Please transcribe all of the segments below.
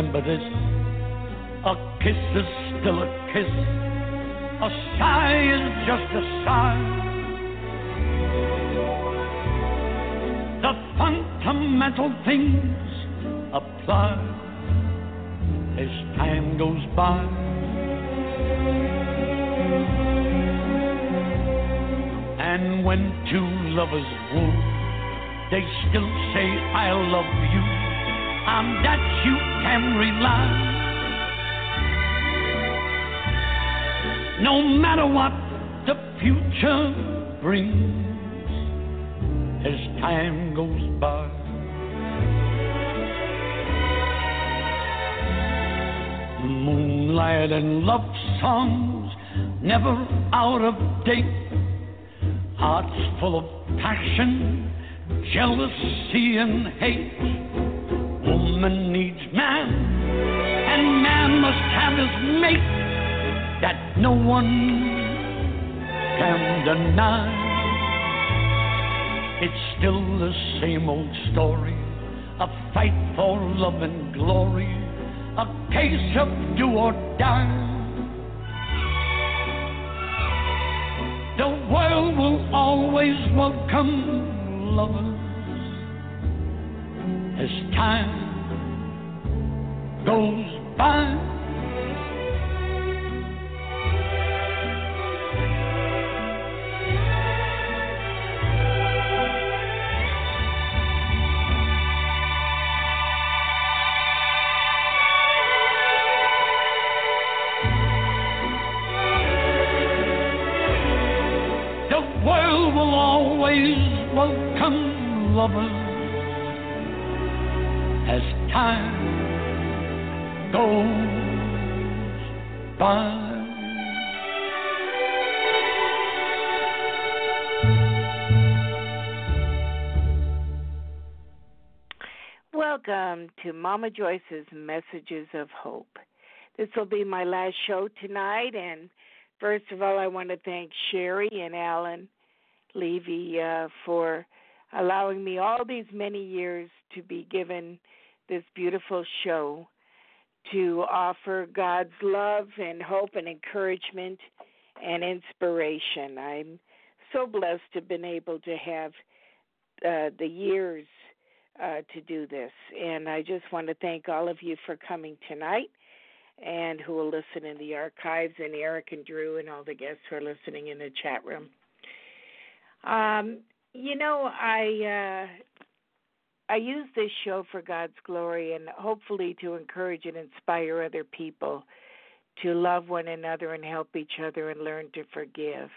remember this. A kiss is still a kiss. A sigh is just a sigh. The fundamental things apply as time goes by. And when two lovers woo, they still say I love you. On that you can rely. No matter what the future brings as time goes by. Moonlight and love songs never out of date. Hearts full of passion, jealousy and hate. Woman needs man, and man must have his mate. That no one can deny. It's still the same old story, a fight for love and glory, a case of do or die. The world will always welcome lovers as time goes by. Welcome lovers as time goes by. Welcome to Mama Joyce's Messages of Hope. This will be my last show tonight, and first of all, I want to thank Sherry and Alan Levy for allowing me all these many years to be given this beautiful show to offer God's love and hope and encouragement and inspiration. I'm so blessed to have been able to have the years to do this. And I just want to thank all of you for coming tonight and who will listen in the archives, and Eric and Drew and all the guests who are listening in the chat room. I use this show for God's glory and hopefully to encourage and inspire other people to love one another and help each other and learn to forgive.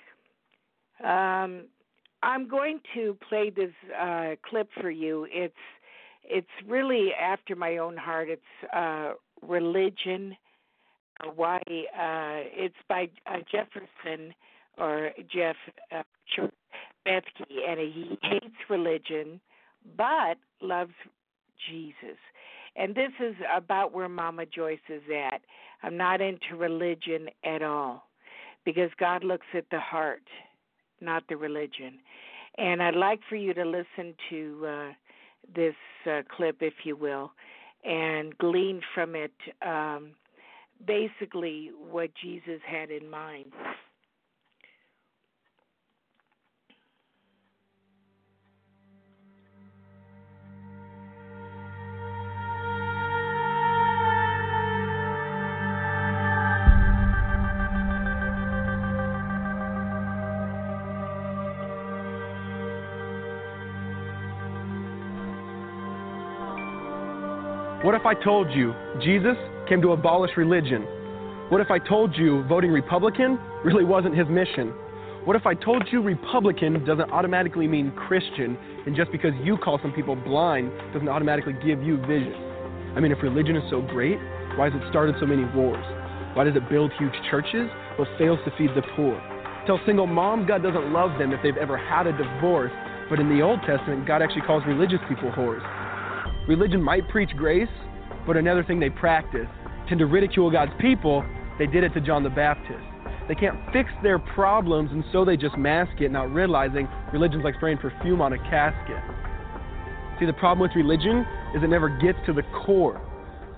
I'm going to play this clip for you. It's really after my own heart. It's Religion. Why? It's by Jefferson or Jeff Bethke, and he hates religion but loves Jesus. And this is about where Mama Joyce is at. I'm not into religion at all because God looks at the heart, not the religion. And I'd like for you to listen to this clip, if you will, and glean from it basically what Jesus had in mind. What if I told you Jesus came to abolish religion? What if I told you voting Republican really wasn't his mission? What if I told you Republican doesn't automatically mean Christian, and just because you call some people blind doesn't automatically give you vision? I mean, if religion is so great, why has it started so many wars? Why does it build huge churches but fails to feed the poor? Tell single moms God doesn't love them if they've ever had a divorce, but in the Old Testament, God actually calls religious people whores. Religion might preach grace, but another thing they practice. Tend to ridicule God's people. They did it to John the Baptist. They can't fix their problems, and so they just mask it, not realizing religion's like spraying perfume on a casket. See, the problem with religion is it never gets to the core.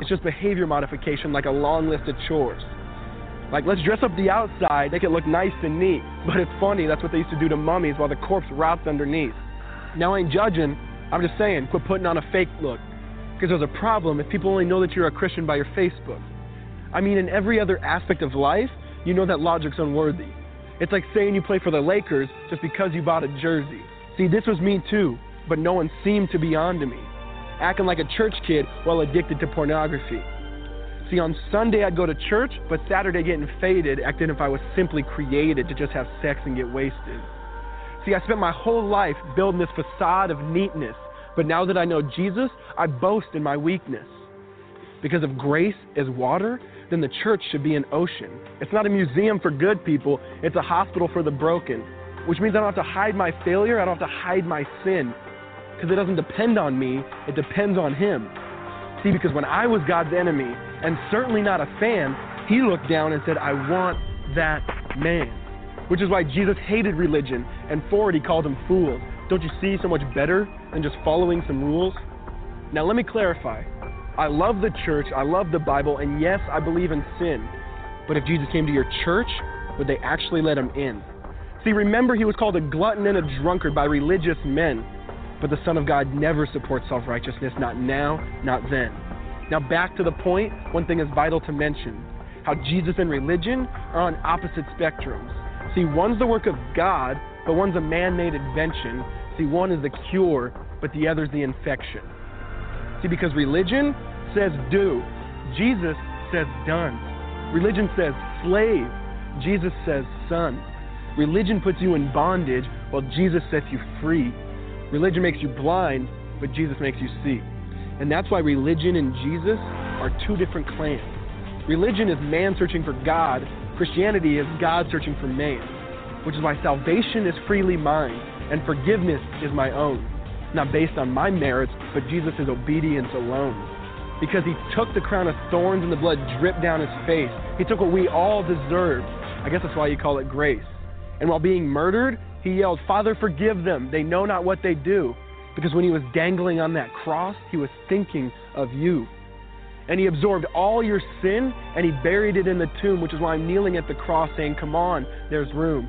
It's just behavior modification, like a long list of chores. Like, let's dress up the outside, make it look nice and neat. But it's funny, that's what they used to do to mummies while the corpse rots underneath. Now, I ain't judging, I'm just saying, quit putting on a fake look. Because there's a problem if people only know that you're a Christian by your Facebook. I mean, in every other aspect of life, you know that logic's unworthy. It's like saying you play for the Lakers just because you bought a jersey. See, this was me too, but no one seemed to be on to me. Acting like a church kid while addicted to pornography. See, on Sunday I'd go to church, but Saturday getting faded, acting if I was simply created to just have sex and get wasted. See, I spent my whole life building this facade of neatness, but now that I know Jesus, I boast in my weakness. Because if grace is water, then the church should be an ocean. It's not a museum for good people, it's a hospital for the broken. Which means I don't have to hide my failure, I don't have to hide my sin. Because it doesn't depend on me, it depends on Him. See, because when I was God's enemy, and certainly not a fan, He looked down and said, I want that man. Which is why Jesus hated religion, and for it He called them fools. Don't you see so much better than just following some rules? Now let me clarify. I love the church, I love the Bible, and yes, I believe in sin. But if Jesus came to your church, would they actually let Him in? See, remember He was called a glutton and a drunkard by religious men. But the Son of God never supports self-righteousness, not now, not then. Now back to the point, one thing is vital to mention. How Jesus and religion are on opposite spectrums. See, one's the work of God, but one's a man-made invention. See, one is the cure, but the other's the infection. See, because religion says do. Jesus says done. Religion says slave. Jesus says son. Religion puts you in bondage, while Jesus sets you free. Religion makes you blind, but Jesus makes you see. And that's why religion and Jesus are two different clans. Religion is man searching for God. Christianity is God searching for man. Which is why salvation is freely mine, and forgiveness is my own. Not based on my merits, but Jesus' obedience alone. Because He took the crown of thorns and the blood dripped down His face. He took what we all deserved. I guess that's why you call it grace. And while being murdered, He yelled, Father, forgive them. They know not what they do. Because when He was dangling on that cross, He was thinking of you. And He absorbed all your sin, and He buried it in the tomb, which is why I'm kneeling at the cross saying, come on, there's room.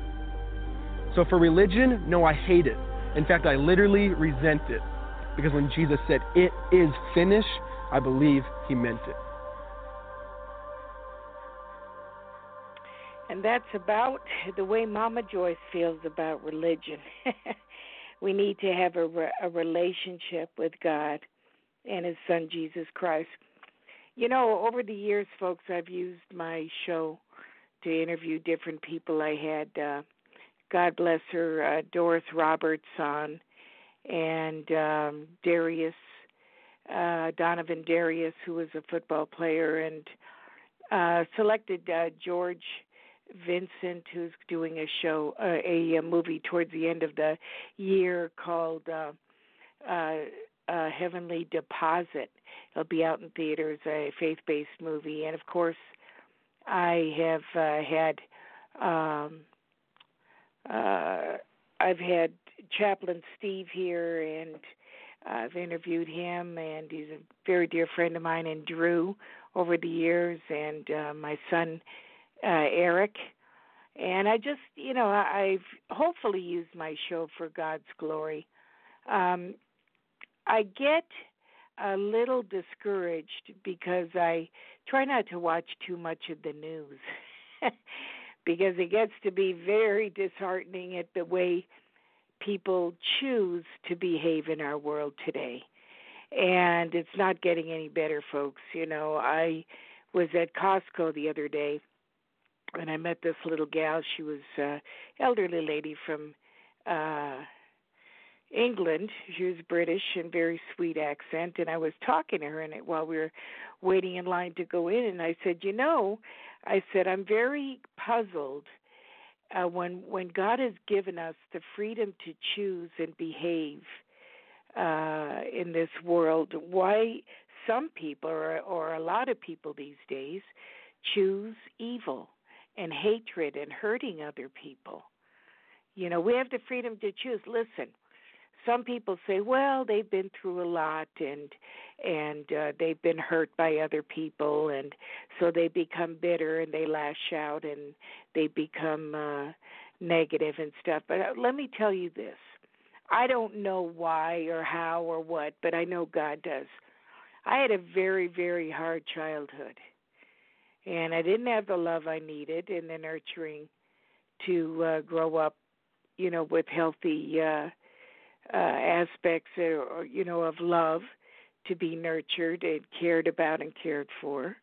So for religion, no, I hate it. In fact, I literally resent it. Because when Jesus said, it is finished, I believe He meant it. And that's about the way Mama Joyce feels about religion. We need to have a relationship with God and His Son, Jesus Christ. You know, over the years, folks, I've used my show to interview different people. I had, God bless her, Doris Roberts on, and Darius, Donovan Darius, who was a football player, and selected George Vincent, who's doing a show, a movie towards the end of the year called Heavenly Deposit. It'll be out in theaters, a faith-based movie. And, of course, I have I've had Chaplain Steve here, and I've interviewed him, and he's a very dear friend of mine, and Drew, over the years, and my son, Eric. And I just, I've hopefully used my show for God's glory. I get a little discouraged because I try not to watch too much of the news because it gets to be very disheartening at the way people choose to behave in our world today. And it's not getting any better, folks. I was at Costco the other day, and I met this little gal. She was an elderly lady from England. She was British and very sweet accent, and I was talking to her while we were waiting in line to go in, and I said, I'm very puzzled when God has given us the freedom to choose and behave in this world, why some people or a lot of people these days choose evil and hatred and hurting other people. We have the freedom to choose. Listen, some people say, well, they've been through a lot and they've been hurt by other people, and so they become bitter and they lash out and they become negative and stuff. But let me tell you this. I don't know why or how or what, but I know God does. I had a very, very hard childhood, and I didn't have the love I needed and the nurturing to grow up, with healthy aspects of love, to be nurtured and cared about and cared for.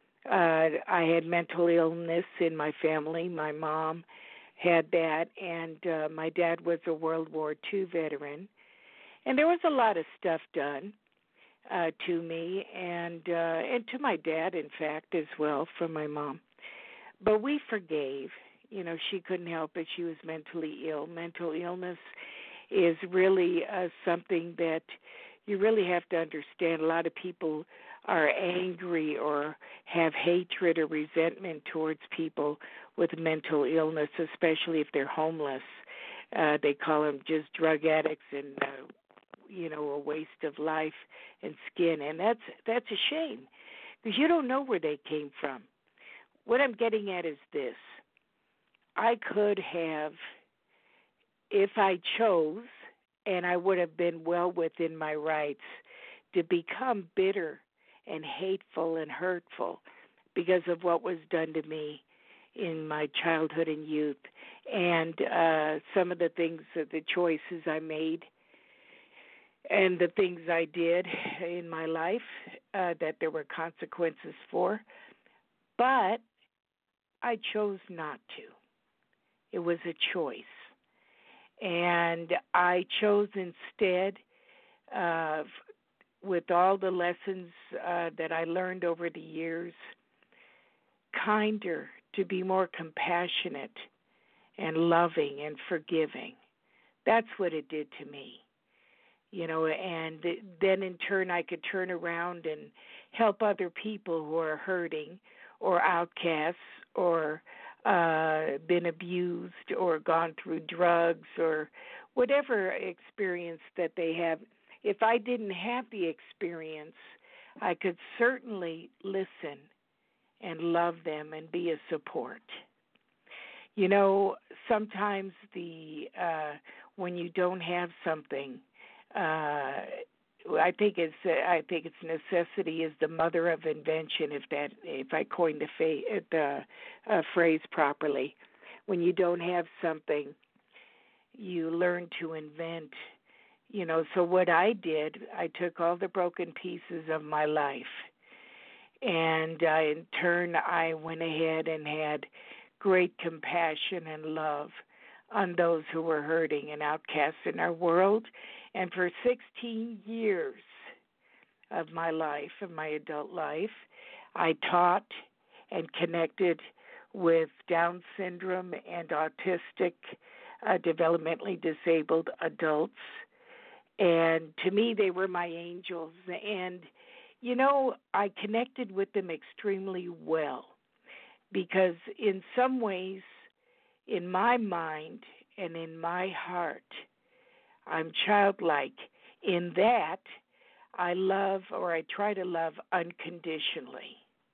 I had mental illness in my family. My mom had that, and my dad was a World War II veteran. And there was a lot of stuff done to me and to my dad, in fact, as well, from my mom. But we forgave. She couldn't help it. She was mentally ill. Mental illness is really something that you really have to understand. A lot of people are angry or have hatred or resentment towards people with mental illness, especially if they're homeless. They call them just drug addicts and, a waste of life and skin. And that's a shame because you don't know where they came from. What I'm getting at is this. I could have, if I chose, and I would have been well within my rights, to become bitter and hateful and hurtful because of what was done to me in my childhood and youth, and some of the things, the choices I made and the things I did in my life that there were consequences for. But I chose not to. It was a choice. And I chose instead, with all the lessons that I learned over the years, kinder, to be more compassionate and loving and forgiving. That's what it did to me. And then in turn I could turn around and help other people who are hurting or outcasts or been abused or gone through drugs or whatever experience that they have. If I didn't have the experience, I could certainly listen and love them and be a support. Sometimes when you don't have something, I think it's necessity is the mother of invention. If I coined the phrase properly, when you don't have something, you learn to invent. So what I did, I took all the broken pieces of my life, and in turn I went ahead and had great compassion and love on those who were hurting and outcast in our world. And for 16 years of my life, of my adult life, I taught and connected with Down syndrome and autistic, developmentally disabled adults. And to me, they were my angels. And, I connected with them extremely well because in some ways, in my mind and in my heart, I'm childlike in that I love, or I try to love, unconditionally,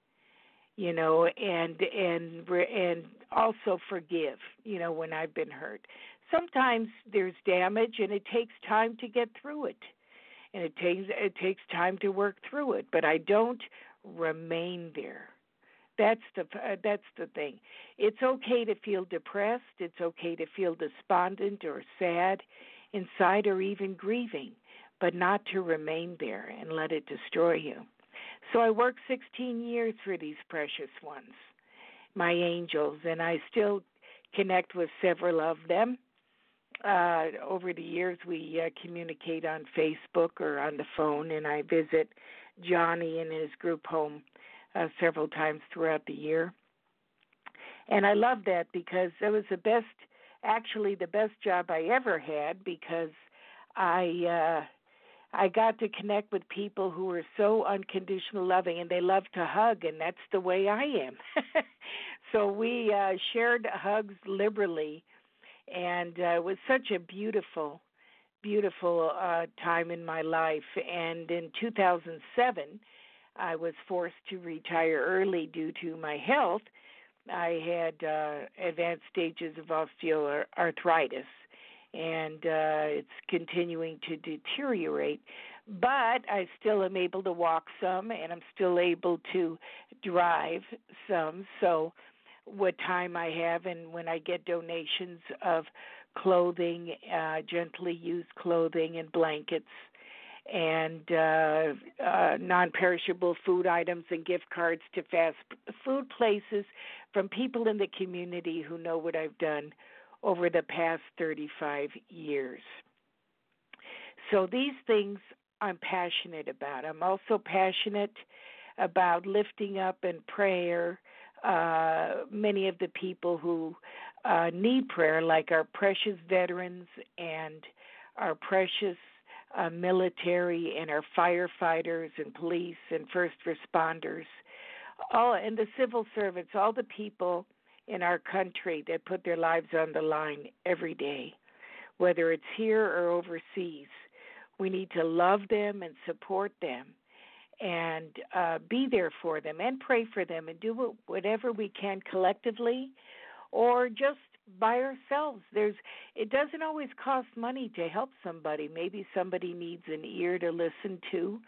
and also forgive, when I've been hurt. Sometimes there's damage, and it takes time to get through it, and it takes time to work through it. But I don't remain there. That's the thing. It's okay to feel depressed. It's okay to feel despondent or sad inside, or even grieving, but not to remain there and let it destroy you. So I worked 16 years for these precious ones, my angels, and I still connect with several of them. Over the years, we communicate on Facebook or on the phone, and I visit Johnny in his group home several times throughout the year. And I love that because it was the best job I ever had, because I got to connect with people who were so unconditional loving, and they love to hug, and that's the way I am. So we shared hugs liberally, and it was such a beautiful beautiful time in my life. And in 2007, I was forced to retire early due to my health. I had advanced stages of osteoarthritis, and it's continuing to deteriorate. But I still am able to walk some, and I'm still able to drive some. So what time I have, and when I get donations of clothing, gently used clothing and blankets, and non-perishable food items and gift cards to fast food places from people in the community who know what I've done over the past 35 years. So these things I'm passionate about. I'm also passionate about lifting up in prayer many of the people who need prayer, like our precious veterans and our precious military and our firefighters and police and first responders, and the civil servants, all the people in our country that put their lives on the line every day, whether it's here or overseas. We need to love them and support them and be there for them and pray for them and do whatever we can collectively or just by ourselves. It doesn't always cost money to help somebody. Maybe somebody needs an ear to listen to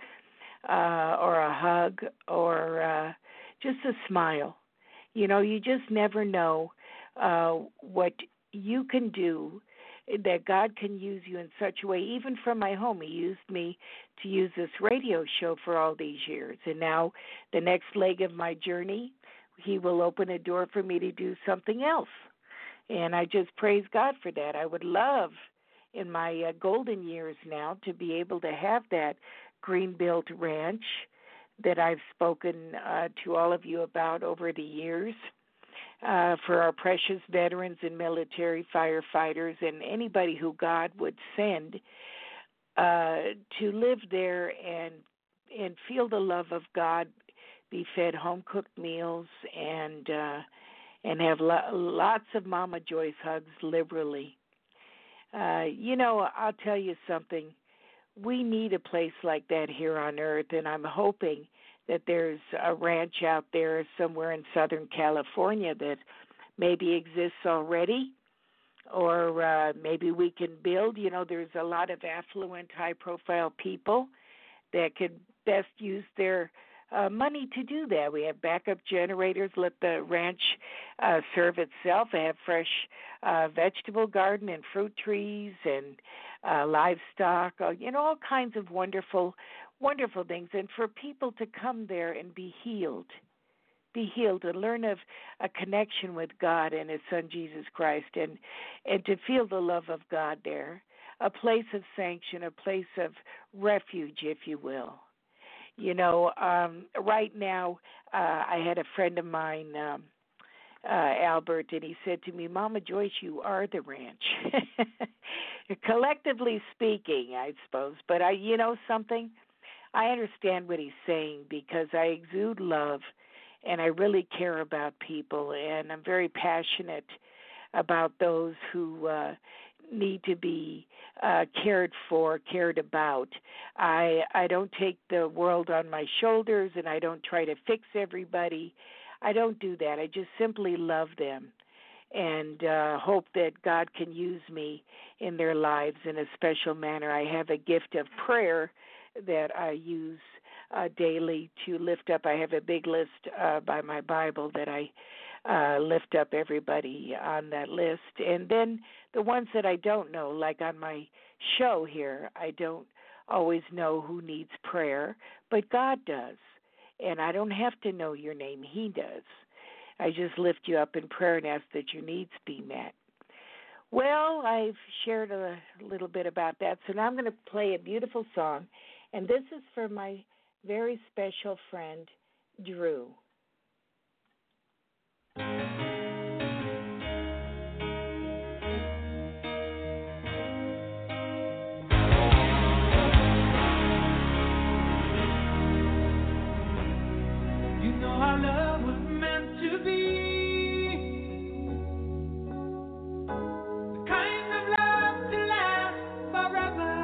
or a hug or just a smile. You just never know what you can do, that God can use you in such a way. Even from my home, He used me to use this radio show for all these years. And now the next leg of my journey, He will open a door for me to do something else. And I just praise God for that. I would love in my golden years now to be able to have that Greenbelt Ranch that I've spoken to all of you about over the years. For our precious veterans and military firefighters and anybody who God would send to live there and feel the love of God, be fed home-cooked meals, and have lots of Mama Joyce hugs liberally. I'll tell you something. We need a place like that here on earth, and I'm hoping that there's a ranch out there somewhere in Southern California that maybe exists already, or maybe we can build. There's a lot of affluent, high-profile people that could best use their money to do that. We have backup generators, let the ranch serve itself. I have fresh vegetable garden and fruit trees and livestock, all kinds of wonderful things. And for people to come there and be healed and learn of a connection with God and His Son Jesus Christ, and to feel the love of God there, a place of sanction, a place of refuge, if you will. Right now, I had a friend of mine, Albert, and he said to me, Mama Joyce, you are the ranch. Collectively speaking, I suppose. But something? I understand what he's saying because I exude love and I really care about people, and I'm very passionate about those who need to be cared for, cared about. I don't take the world on my shoulders, and I don't try to fix everybody. I don't do that. I just simply love them and hope that God can use me in their lives in a special manner. I have a gift of prayer that I use daily to lift up. I have a big list by my Bible that I lift up everybody on that list. And then the ones that I don't know, like on my show here, I don't always know who needs prayer, but God does. And I don't have to know your name. He does. I just lift you up in prayer and ask that your needs be met. Well, I've shared a little bit about that, so now I'm going to play a beautiful song, and this is for my very special friend, Drew. Our love was meant to be the kind of love to last forever.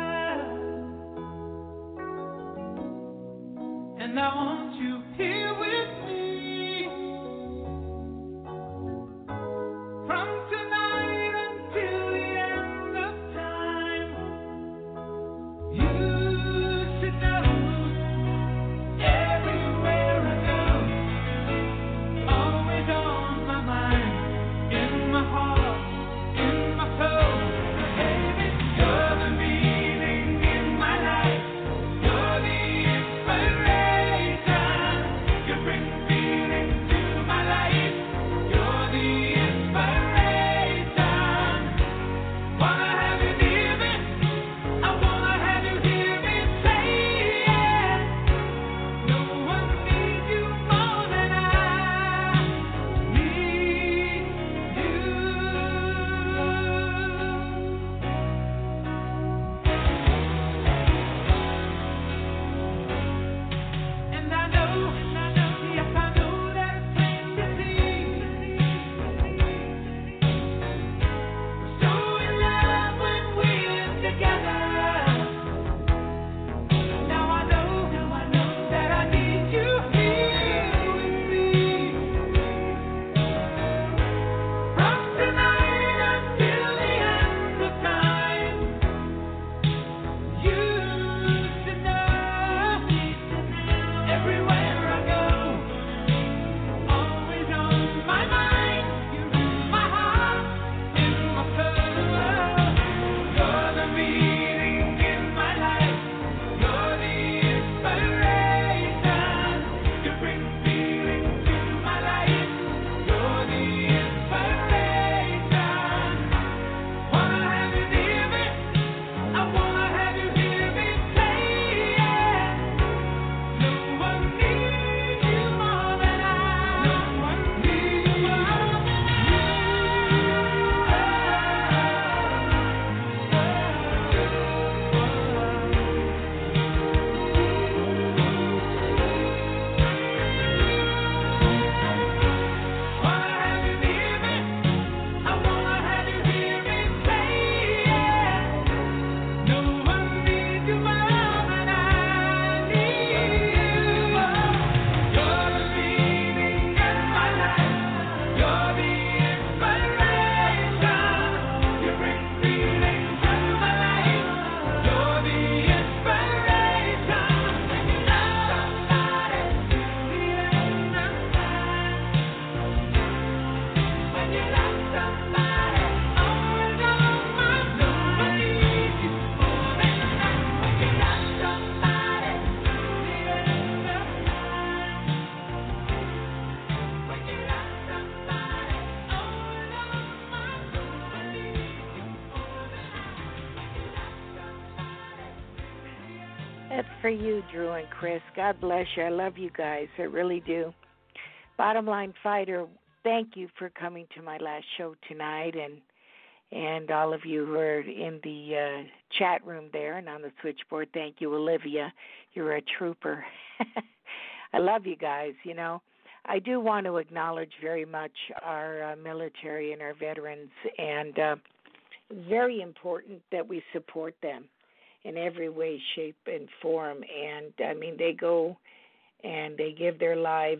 for you, Drew and Chris. God bless you. I love you guys. I really do. Bottom Line Fighter, thank you for coming to my last show tonight, and all of you who are in the chat room there and on the switchboard. Thank you, Olivia. You're a trooper. I love you guys. You know, I do want to acknowledge very much our military and our veterans, and it's very important that we support them in every way, shape, and form. And, I mean, they go and they give their lives,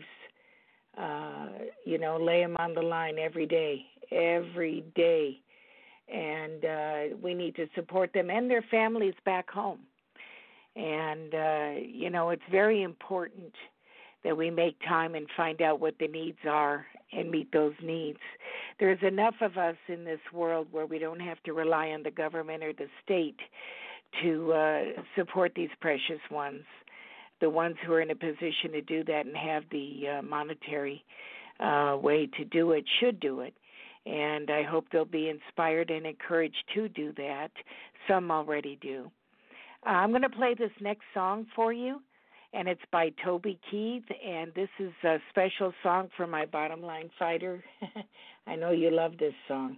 lay them on the line every day. And we need to support them and their families back home. And, it's very important that we make time and find out what the needs are and meet those needs. There's enough of us in this world where we don't have to rely on the government or the state to support these precious ones. The ones who are in a position to do that and have the monetary way to do it should do it. And I hope they'll be inspired and encouraged to do that. Some already do. I'm going to play this next song for you, and it's by Toby Keith, and this is a special song for my Bottom Line Fighter. I know you love this song.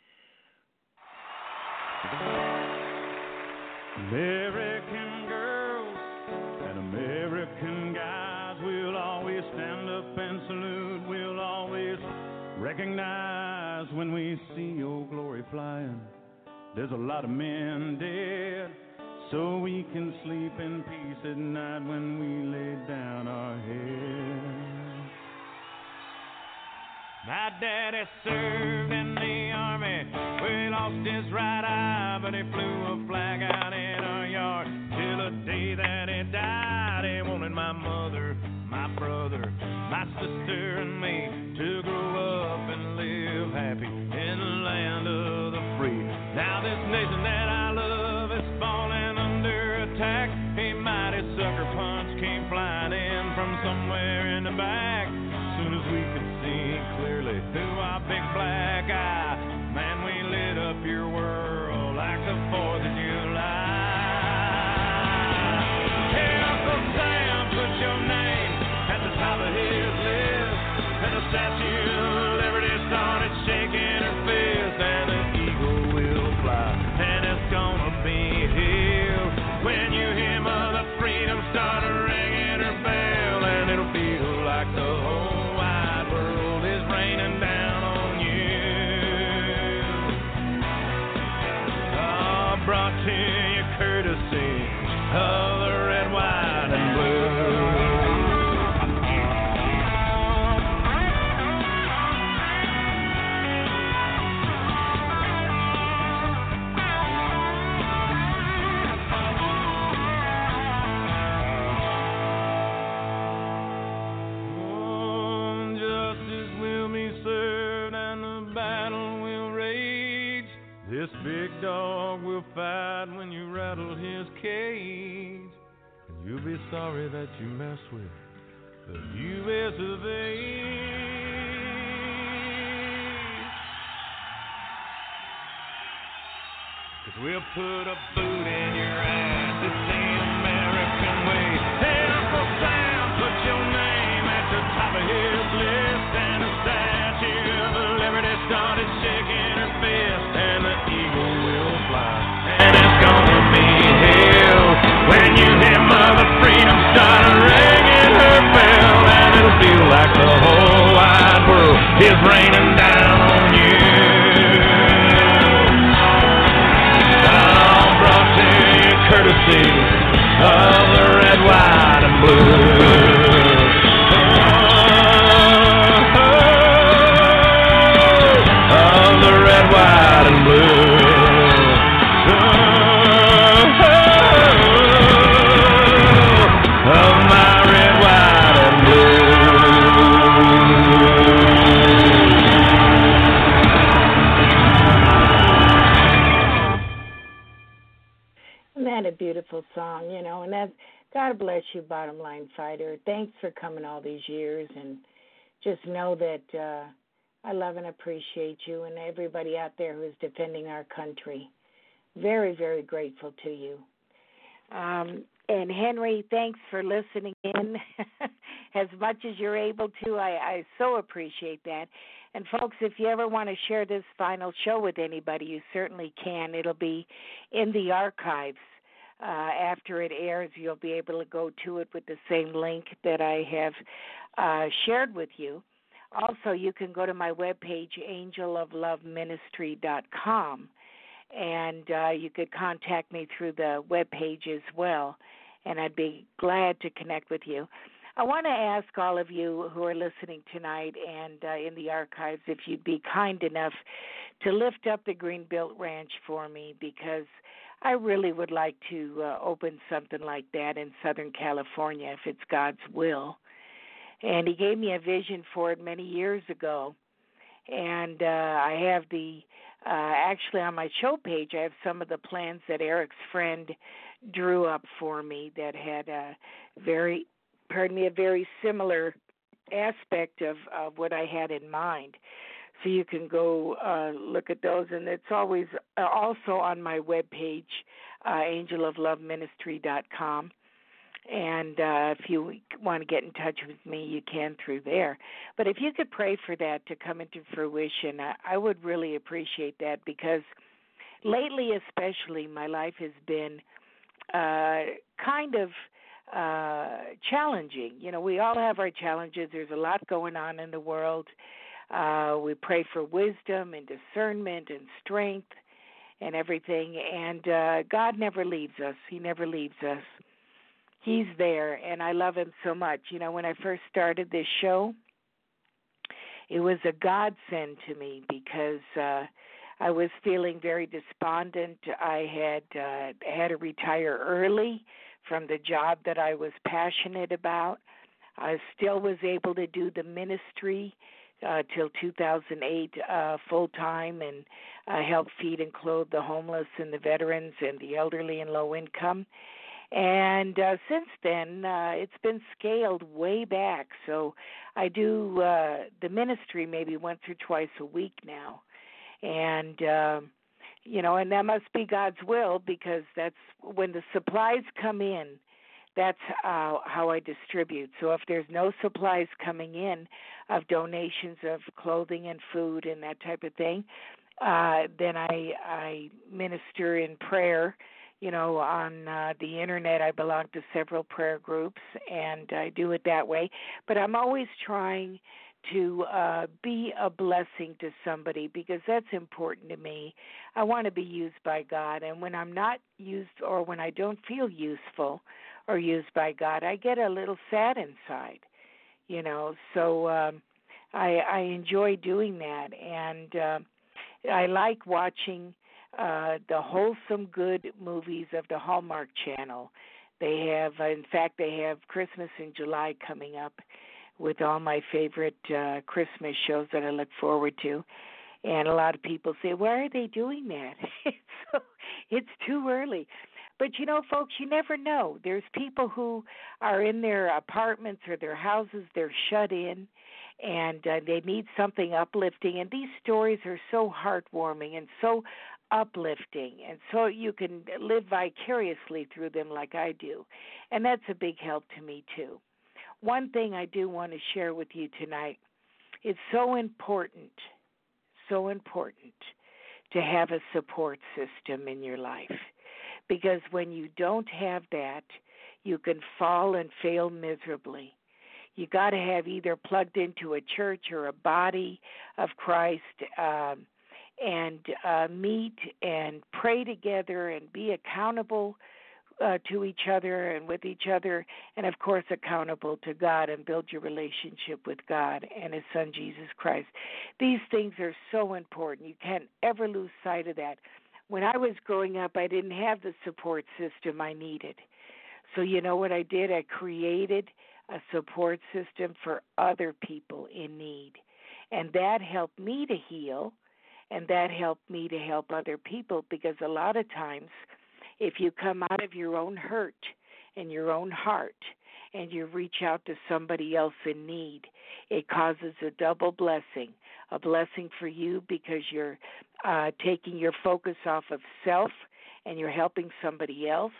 American girls and American guys, we'll always stand up and salute. We'll always recognize when we see old glory flying. There's a lot of men dead, so we can sleep in peace at night when we lay down our heads. My daddy served in the army, we lost his right eye, but he flew a flag out in our yard till the day that he died. He wanted my mother, my brother, my sister, and me to grow up and live happy in the land of the free. Now this nation that I love is falling under attack. A mighty sucker punch came flying in from somewhere in the back. Soon as we could see clearly through our big black eye, man, we lit up your world like the 4th of July. Hey, Uncle Sam, put your name at the top of his list, and the Statue of Liberty started shaking her fist, and the eagle will fly, and it's gonna be here when you hear Mother Freedom start ringing her bell, and it'll feel like the whole wide world is raining down on you. Brought to you courtesy of the red, white, and blue. Justice will be served and the battle will rage. This big dog will fight when you rattle his cage. And you'll be sorry that you mess with the U.S. of A. 'Cause we'll put a boot in your ass, it's the American way. Hey, Uncle Sam, put your name at the top of his list, and the Statue of Liberty started shaking her fist, and the eagle will fly, and it's gonna be hell when you hear Mother Freedom start ringing her bell, and it'll feel like the whole wide world is raining down on you. All brought to you courtesy of the red, white, and blue. Of the red, white, and blue. Of my red, white, and blue. Isn't that a beautiful song, and that, God bless you, Bottom Line Fighter. Thanks for coming all these years, and just know that I love and appreciate you and everybody out there who is defending our country. Very, very grateful to you. And Henry, thanks for listening in as much as you're able to. I so appreciate that. And folks, if you ever want to share this final show with anybody, you certainly can. It'll be in the archives. After it airs, you'll be able to go to it with the same link that I have shared with you. Also, you can go to my webpage, angelofloveministry.com, and you could contact me through the webpage as well, and I'd be glad to connect with you. I want to ask all of you who are listening tonight and in the archives if you'd be kind enough to lift up the Greenbuilt Ranch for me, because I really would like to open something like that in Southern California if it's God's will. And he gave me a vision for it many years ago. And I have actually on my show page, I have some of the plans that Eric's friend drew up for me that had a very similar aspect of what I had in mind. So you can go look at those, and it's always also on my webpage, angelofloveministry.com. And if you want to get in touch with me, you can through there. But if you could pray for that to come into fruition, I would really appreciate that, because lately especially my life has been kind of challenging. You know, we all have our challenges. There's a lot going on in the world. We pray for wisdom and discernment and strength and everything. And God never leaves us. He never leaves us. He's there, and I love him so much. You know, when I first started this show, it was a godsend to me, because I was feeling very despondent. I had to retire early from the job that I was passionate about. I still was able to do the ministry till 2008 full-time, and help feed and clothe the homeless and the veterans and the elderly and low income. And since then, it's been scaled way back. So I do the ministry maybe once or twice a week now. And, and that must be God's will, because that's when the supplies come in, that's how I distribute. So if there's no supplies coming in of donations of clothing and food and that type of thing, then I minister in prayer. You know, on the Internet, I belong to several prayer groups, and I do it that way. But I'm always trying to be a blessing to somebody, because that's important to me. I want to be used by God, and when I'm not used, or when I don't feel useful or used by God, I get a little sad inside, you know. So I enjoy doing that, and I like watching the wholesome good movies of the Hallmark Channel. They have, in fact, they have Christmas in July coming up with all my favorite Christmas shows that I look forward to. And a lot of people say, why are they doing that? It's too early. But, you know, folks, you never know. There's people who are in their apartments or their houses, they're shut in, and they need something uplifting. And these stories are so heartwarming and so uplifting, and so you can live vicariously through them like I do. And that's a big help to me, too. One thing I do want to share with you tonight, it's so important to have a support system in your life, because when you don't have that, you can fall and fail miserably. You got to have either plugged into a church or a body of Christ, and meet and pray together and be accountable to each other and with each other, and of course accountable to God, and build your relationship with God and his son Jesus Christ. These things are so important. You can't ever lose sight of that. When I was growing up, I didn't have the support system I needed. So you know what I did? I created a support system for other people in need. And that helped me to heal, and that helped me to help other people, because a lot of times if you come out of your own hurt and your own heart and you reach out to somebody else in need, it causes a double blessing, a blessing for you because you're taking your focus off of self and you're helping somebody else,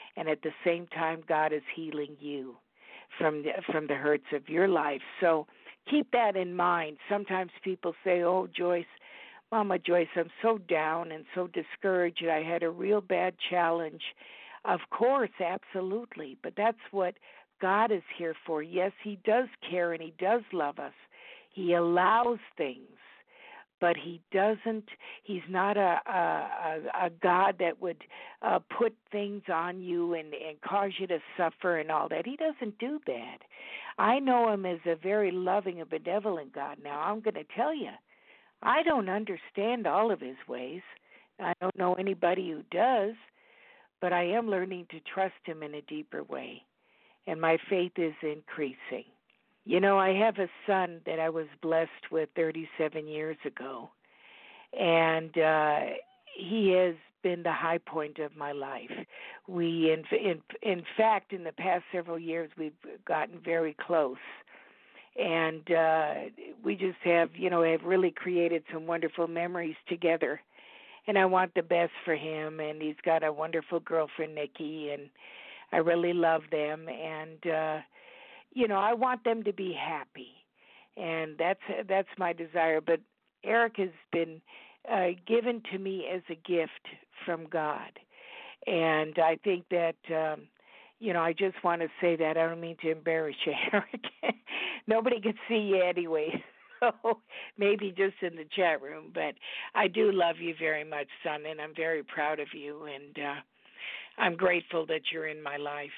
and at the same time, God is healing you from the hurts of your life. So keep that in mind. Sometimes people say, "Oh, Joyce, Mama Joyce, I'm so down and so discouraged. I had a real bad challenge." Of course, absolutely, but that's what God is here for. Yes, He does care and He does love us. He allows things, but He's not a God that would put things on you and cause you to suffer and all that. He doesn't do that. I know Him as a very loving and benevolent God. Now, I'm going to tell you, I don't understand all of His ways. I don't know anybody who does, but I am learning to trust Him in a deeper way, and my faith is increasing. You know, I have a son that I was blessed with 37 years ago, and he has been the high point of my life. We, in fact, in the past several years, we've gotten very close. And we just have really created some wonderful memories together. And I want the best for him. And he's got a wonderful girlfriend, Nikki, and I really love them. And, I want them to be happy. And that's my desire. But Eric has been given to me as a gift from God. And I think that, I just want to say that. I don't mean to embarrass you, Eric. Nobody can see you anyway, so maybe just in the chat room. But I do love you very much, son, and I'm very proud of you, and I'm grateful that you're in my life.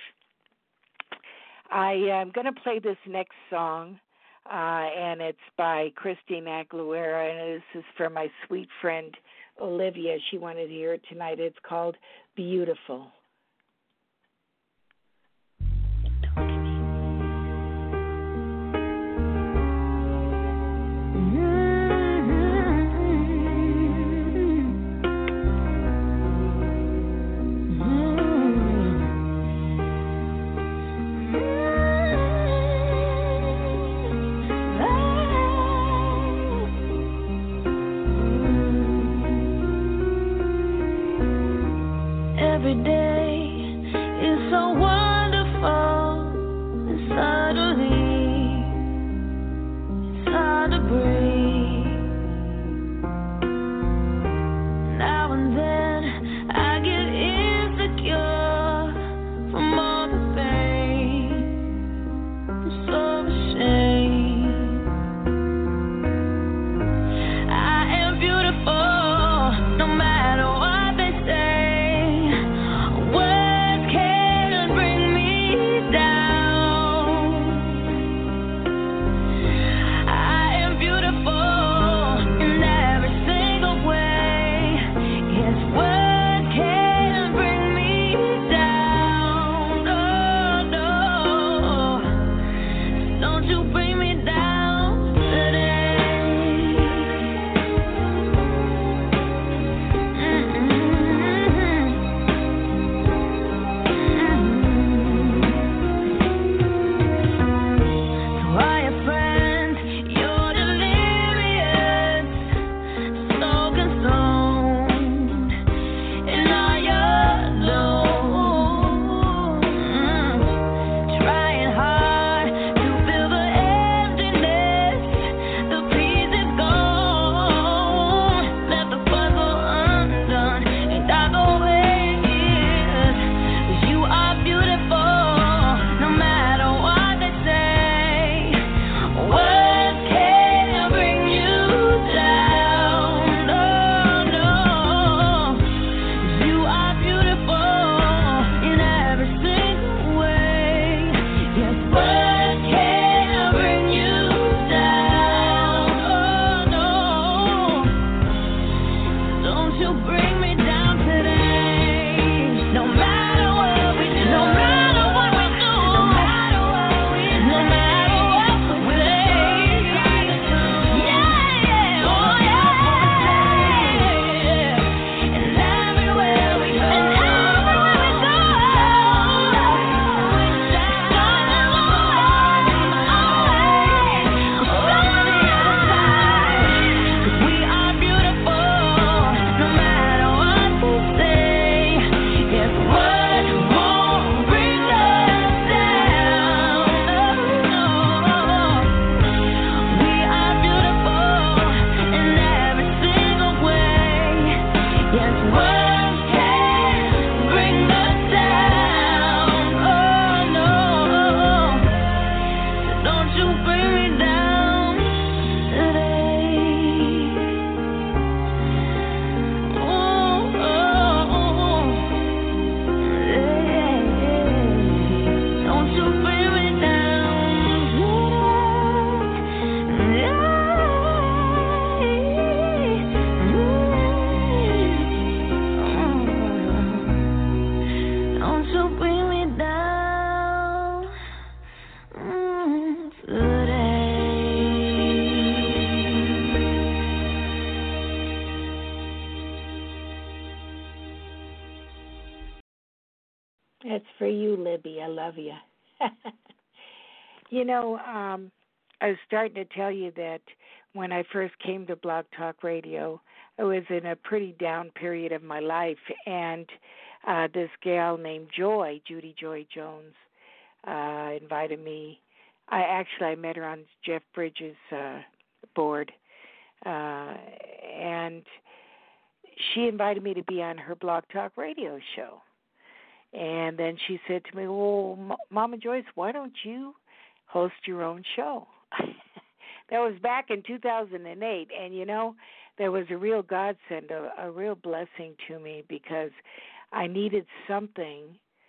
I am going to play this next song, and it's by Christina Aguilera, and this is for my sweet friend Olivia. She wanted to hear it tonight. It's called Beautiful. Every day That's for you, Libby. I love you. You know, I was starting to tell you that when I first came to Blog Talk Radio, I was in a pretty down period of my life, and this gal named Joy, Judy Joy Jones, invited me. I met her on Jeff Bridges' board, and she invited me to be on her Blog Talk Radio show. And then she said to me, well, Mama Joyce, why don't you host your own show? That was back in 2008, and you know, there was a real godsend, a real blessing to me, because I needed something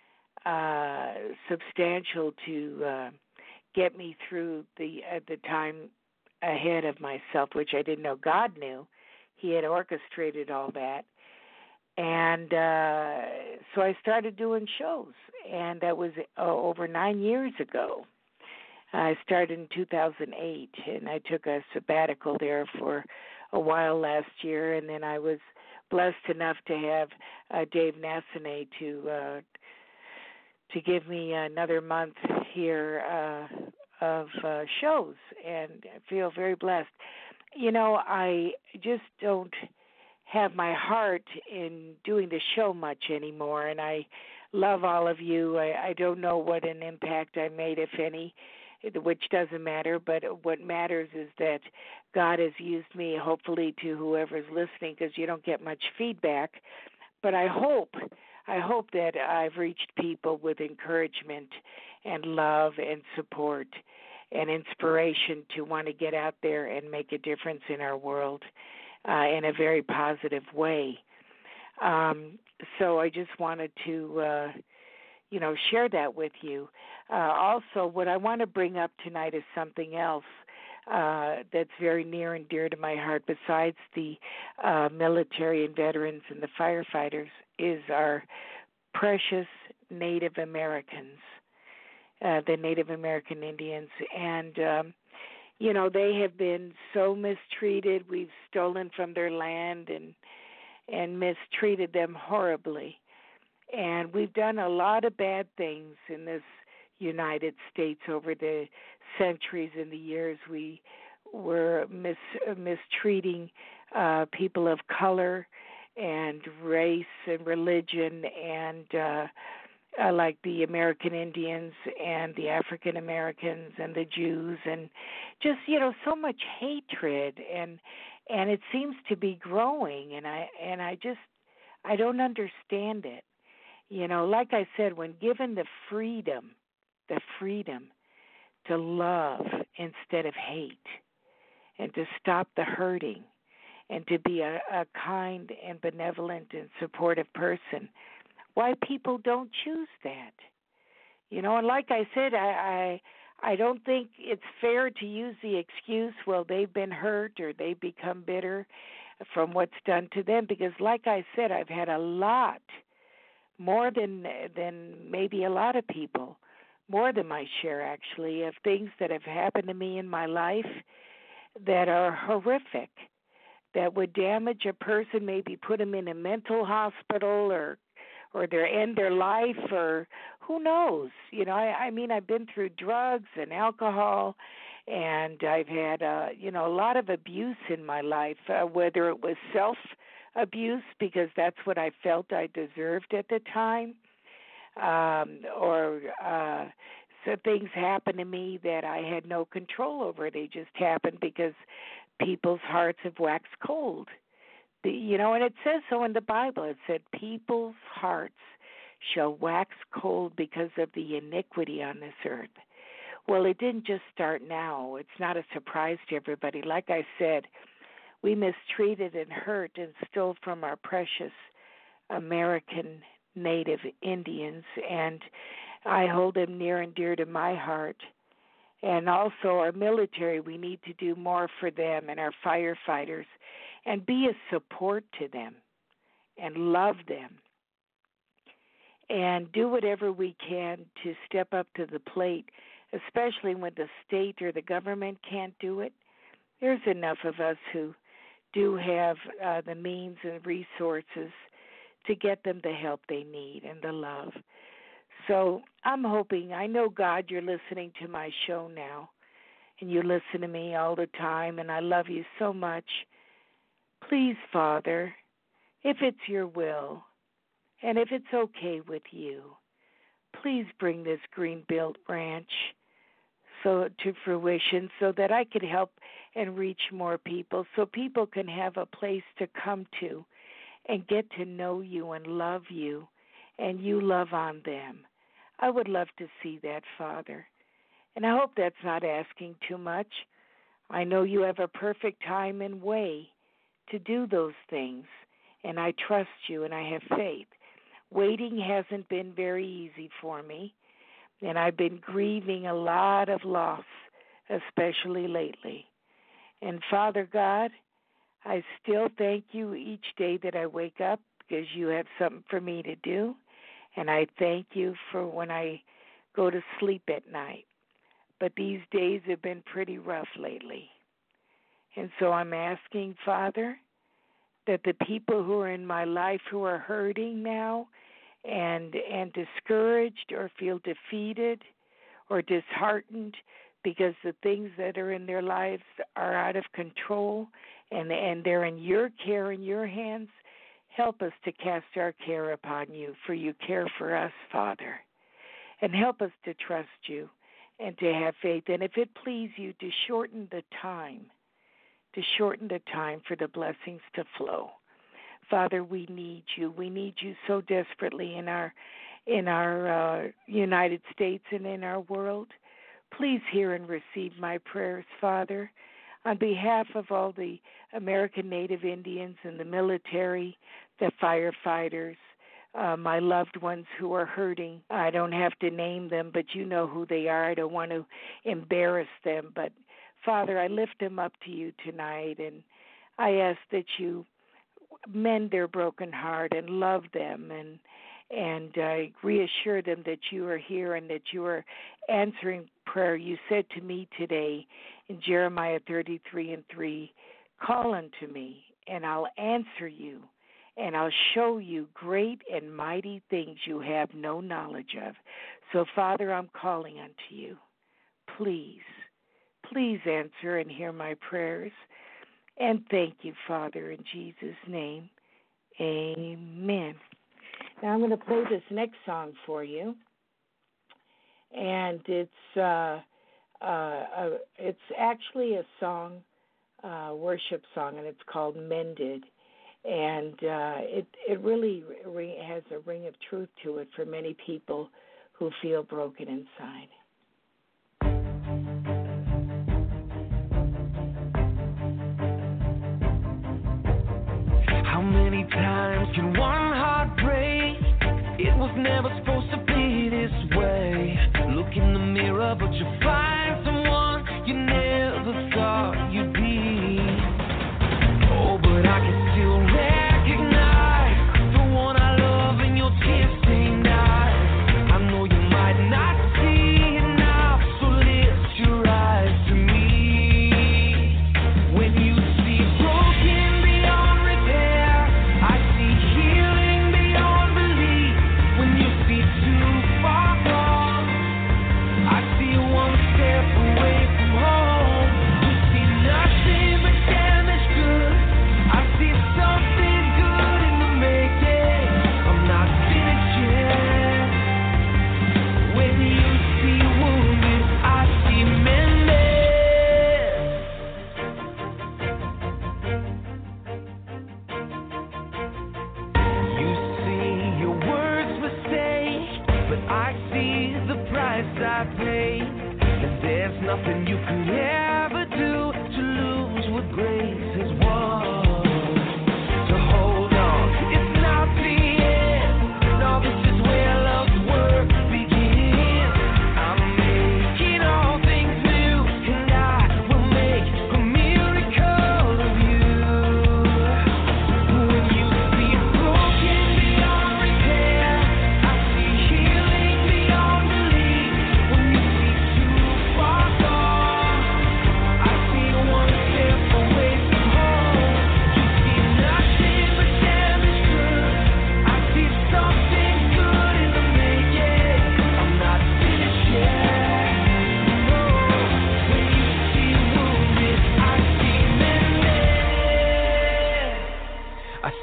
substantial to get me through the time ahead of myself, which I didn't know God knew. He had orchestrated all that. And so I started doing shows, and that was over 9 years ago. I started in 2008, and I took a sabbatical there for a while last year, and then I was blessed enough to have Dave Nassane to give me another month here of shows, and I feel very blessed. You know, I just don't have my heart in doing the show much anymore, and I love all of you. I don't know what an impact I made, if any, which doesn't matter, but what matters is that God has used me, hopefully, to whoever's listening, because you don't get much feedback. But I hope that I've reached people with encouragement and love and support and inspiration to want to get out there and make a difference in our world in a very positive way. So I just wanted to share that with you. Also, what I want to bring up tonight is something else that's very near and dear to my heart, besides the military and veterans and the firefighters, is our precious Native Americans, the Native American Indians. And, they have been so mistreated. We've stolen from their land and mistreated them horribly. And we've done a lot of bad things in this United States over the centuries and the years. We were mistreating people of color and race and religion, and like the American Indians and the African Americans and the Jews, and just so much hatred, and it seems to be growing, and I don't understand it. Like I said, when given the freedom to love instead of hate, and to stop the hurting, and to be a kind and benevolent and supportive person, why people don't choose that. And like I said, I don't think it's fair to use the excuse, well, they've been hurt or they become bitter from what's done to them, because like I said, I've had a lot, more than maybe a lot of people, more than my share actually, of things that have happened to me in my life that are horrific, that would damage a person, maybe put them in a mental hospital or end their life, or who knows. I've been through drugs and alcohol, and I've had a lot of abuse in my life, whether it was self-abuse because that's what I felt I deserved at the time, or so things happened to me that I had no control over. They just happened because people's hearts have waxed cold. And it says so in the Bible. It said, people's hearts shall wax cold because of the iniquity on this earth. Well, it didn't just start now. It's not a surprise to everybody. Like I said, we mistreated and hurt and stole from our precious American Native Indians, and I hold them near and dear to my heart. And also our military, we need to do more for them, and our firefighters, and be a support to them and love them and do whatever we can to step up to the plate, especially when the state or the government can't do it. There's enough of us who do have the means and resources to get them the help they need and the love. So I'm hoping, I know, God, you're listening to my show now, and you listen to me all the time, and I love you so much. Please, Father, if it's your will, and if it's okay with you, please bring this Greenbelt Ranch to fruition so that I could help and reach more people, so people can have a place to come to and get to know you and love you, and you love on them. I would love to see that, Father. And I hope that's not asking too much. I know you have a perfect time and way to do those things, and I trust you and I have faith. Waiting hasn't been very easy for me, and I've been grieving a lot of loss, especially lately. And Father God, I still thank you each day that I wake up because you have something for me to do, and I thank you for when I go to sleep at night. But these days have been pretty rough lately. And so I'm asking, Father, that the people who are in my life who are hurting now and discouraged or feel defeated or disheartened because the things that are in their lives are out of control and they're in your care, in your hands, help us to cast our care upon you, for you care for us, Father. And help us to trust you and to have faith. And if it please you, to shorten the time for the blessings to flow. Father, we need you. We need you so desperately in our United States and in our world. Please hear and receive my prayers, Father, on behalf of all the American Native Indians and the military, the firefighters, my loved ones who are hurting. I don't have to name them, but you know who they are. I don't want to embarrass them. But, Father, I lift them up to you tonight, and I ask that you mend their broken heart and love them and reassure them that you are here and that you are answering prayer. You said to me today in Jeremiah 33:3, call unto me, and I'll answer you, and I'll show you great and mighty things you have no knowledge of. So, Father, I'm calling unto you. Please answer and hear my prayers. And thank you, Father, in Jesus' name. Amen. Now I'm going to play this next song for you. And it's actually a song, worship song, and it's called Mended. And it really has a ring of truth to it for many people who feel broken inside. How many times can one heart break? It was never supposed to be this way. Look in the mirror, but you find someone you never thought you'd be. Oh, but I can still recognize the one I love in your tear-stained eyes. I know you might not see it now, so lift your eyes to me. When you see broken beyond repair, I see healing beyond belief. When you see too far gone, I see one step away from home. You see nothing but damage good. I see something good in the making. I'm not finished yet. When you see wounded, I see mended. You see your words mistake, but I see the price I paid. And there's nothing you could ever do to lose what grace has won. So hold on, it's not the end. No, this is where love's work begins. I'm making all things new, and I will make a miracle of you. When you see broken beyond repair, I see healing beyond belief. When you see too far gone,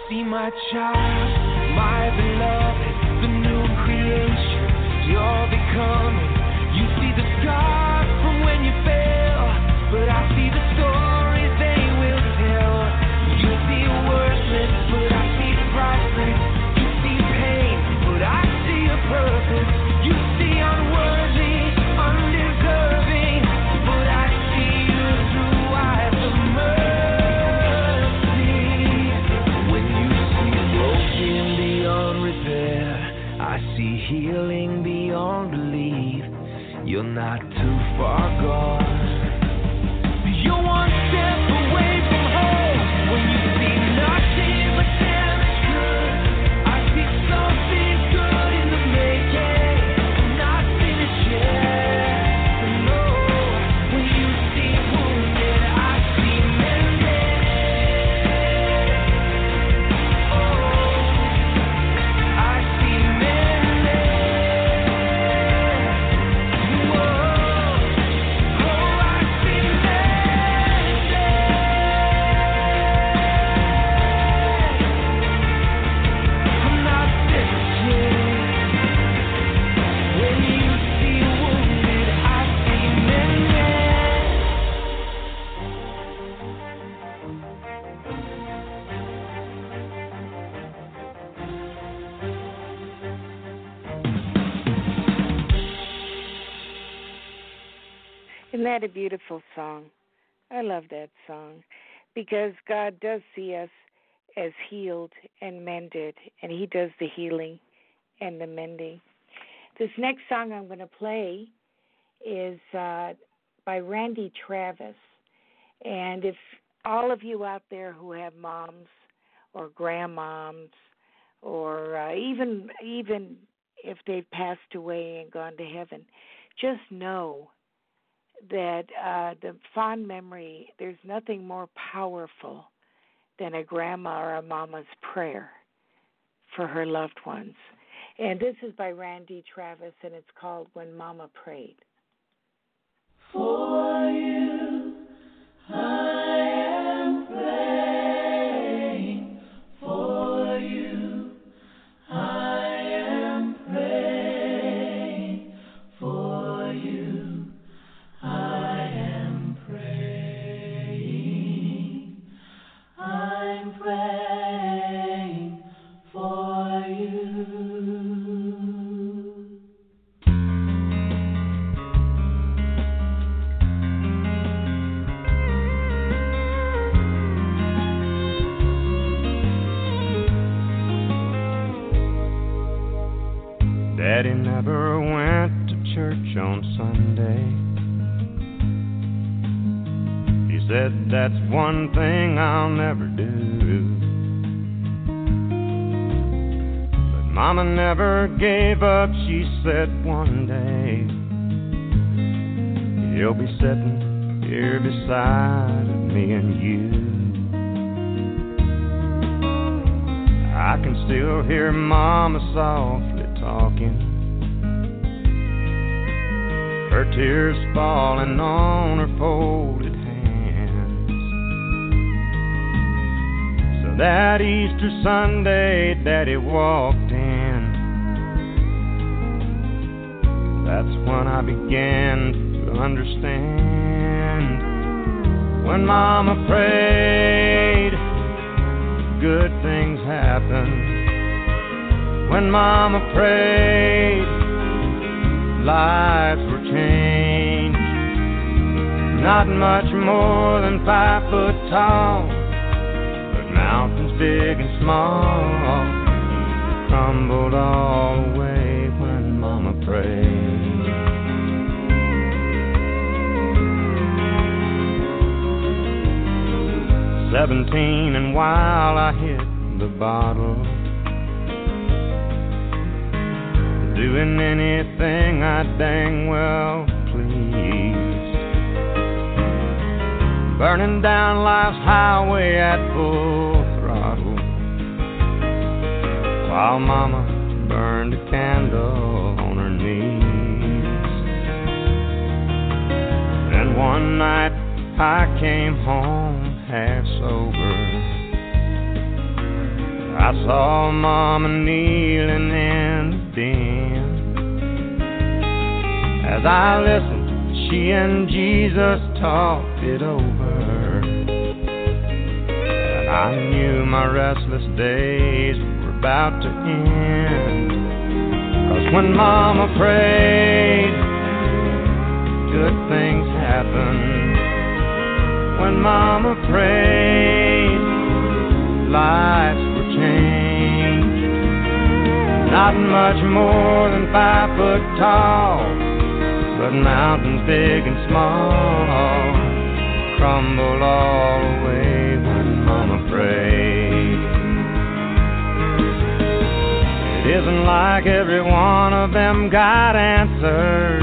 see my child, my beloved, the new creation you're becoming. You see the scars from when you fell, but I see the stories they will tell. You see worthless, but I see priceless. You see pain, but I see a purpose. You see unworthy, undeserving, but I see you through eyes of mercy. When you see broken beyond repair, I see healing beyond belief. You're not too far gone. You're one step away from home. When you see nothing but damage good, I see something good in the making. I'm not finished yet. No. When you see wounded, I see mended. Oh, I see mended. Isn't that a beautiful song? I love that song because God does see us as healed and mended, and He does the healing and the mending. This next song I'm going to play is by Randy Travis. And if all of you out there who have moms or grandmoms, or even if they've passed away and gone to heaven, just know that the fond memory, there's nothing more powerful than a grandma or a mama's prayer for her loved ones. And this is by Randy Travis, and it's called When Mama Prayed. For you, I am praying. For you, I am praying. For you, I am praying. I'm praying for you. Daddy never went to church on Sunday. He said, that's one thing I'll never do. But Mama never gave up. She said one day he'll be sitting here beside me and you. I can still hear Mama softly talking, her tears falling on her folded hands. So that Easter Sunday Daddy walked in. That's when I began to understand. When Mama prayed, good things happened. When Mama prayed, lives were changed. Not much more than 5 foot tall, but mountains big and small crumbled all away when Mama prayed. "17, and while I hit the bottle, doing anything I dang well pleased, burning down life's highway at full throttle, while Mama burned a candle on her knees. And one night I came home half sober, I saw Mama kneeling in the den. As I listened, she and Jesus talked it over, and I knew my restless days were about to end. 'Cause when Mama prayed, good things happened. When Mama prayed, lives were changed. Not much more than 5 foot tall, but mountains big and small crumbled all away when Mama prayed. It isn't like every one of them got answered,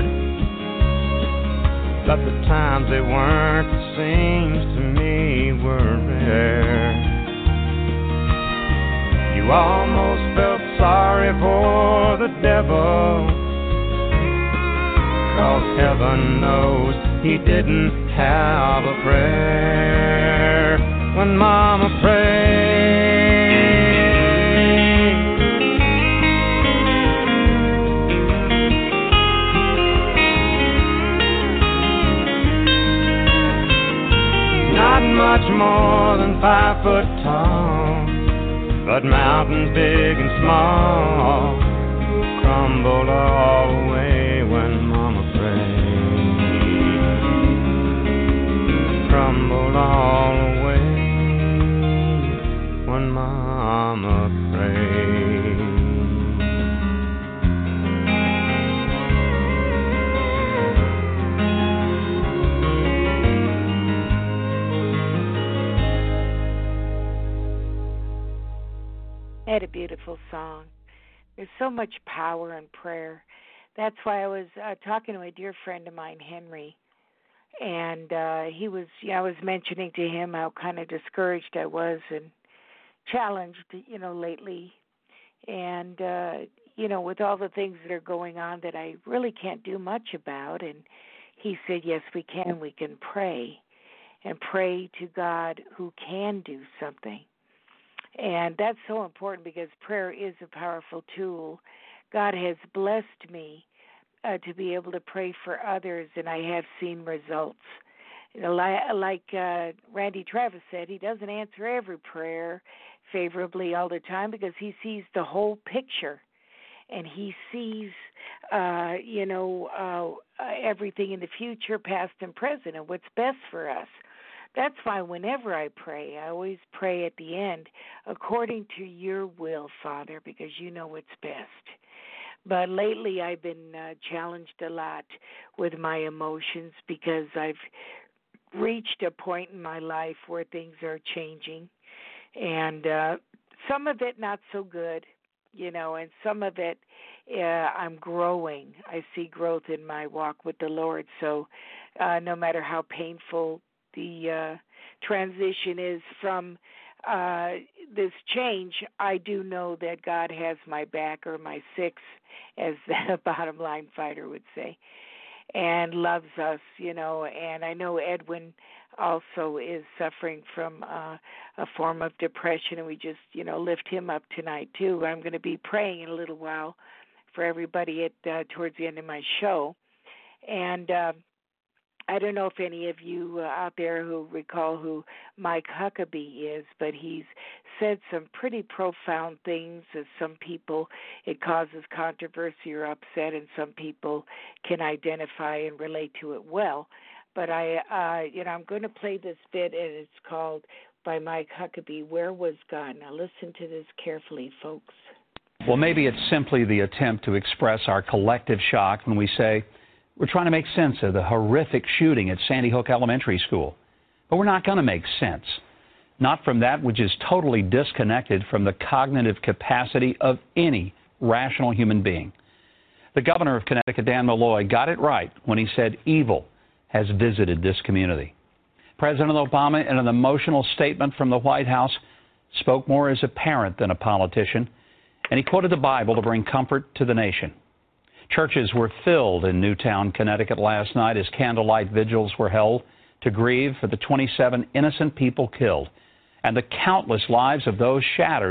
but the times they weren't, it seems to me, were rare. You almost felt sorry for the devil, 'cause heaven knows he didn't have a prayer when Mama prayed. Not much more than 5 foot tall, but mountains big and small crumbled all away when Mama prayed. Crumbled all away when Mama prayed. What a beautiful song. There's so much power in prayer. That's why I was talking to a dear friend of mine, Henry, and he was, I was mentioning to him how kind of discouraged I was and challenged, lately, and with all the things that are going on that I really can't do much about. And he said, yes, we can. We can pray and pray to God who can do something. And that's so important because prayer is a powerful tool. God has blessed me to be able to pray for others, and I have seen results. Like Randy Travis said, he doesn't answer every prayer favorably all the time because he sees the whole picture, and he sees, everything in the future, past and present, and what's best for us. That's why whenever I pray, I always pray at the end, according to your will, Father, because you know what's best. But lately I've been challenged a lot with my emotions because I've reached a point in my life where things are changing. And some of it not so good, and some of it I'm growing. I see growth in my walk with the Lord. So no matter how painful the transition is from this change, I do know that God has my back, or my six, as the bottom line fighter would say, and loves us, and I know Edwin also is suffering from a form of depression, and we just, lift him up tonight too. I'm going to be praying in a little while for everybody at towards the end of my show. And I don't know if any of you out there who recall who Mike Huckabee is, but he's said some pretty profound things. As some people, it causes controversy or upset, and some people can identify and relate to it well. But I'm going to play this bit, and it's called by Mike Huckabee, "Where Was God?" Now listen to this carefully, folks. Well, maybe it's simply the attempt to express our collective shock when we say, we're trying to make sense of the horrific shooting at Sandy Hook Elementary School. But we're not going to make sense. Not from that which is totally disconnected from the cognitive capacity of any rational human being. The governor of Connecticut, Dan Malloy, got it right when he said evil has visited this community. President Obama, in an emotional statement from the White House, spoke more as a parent than a politician, and he quoted the Bible to bring comfort to the nation. Churches were filled in Newtown, Connecticut last night as candlelight vigils were held to grieve for the 27 innocent people killed and the countless lives of those shattered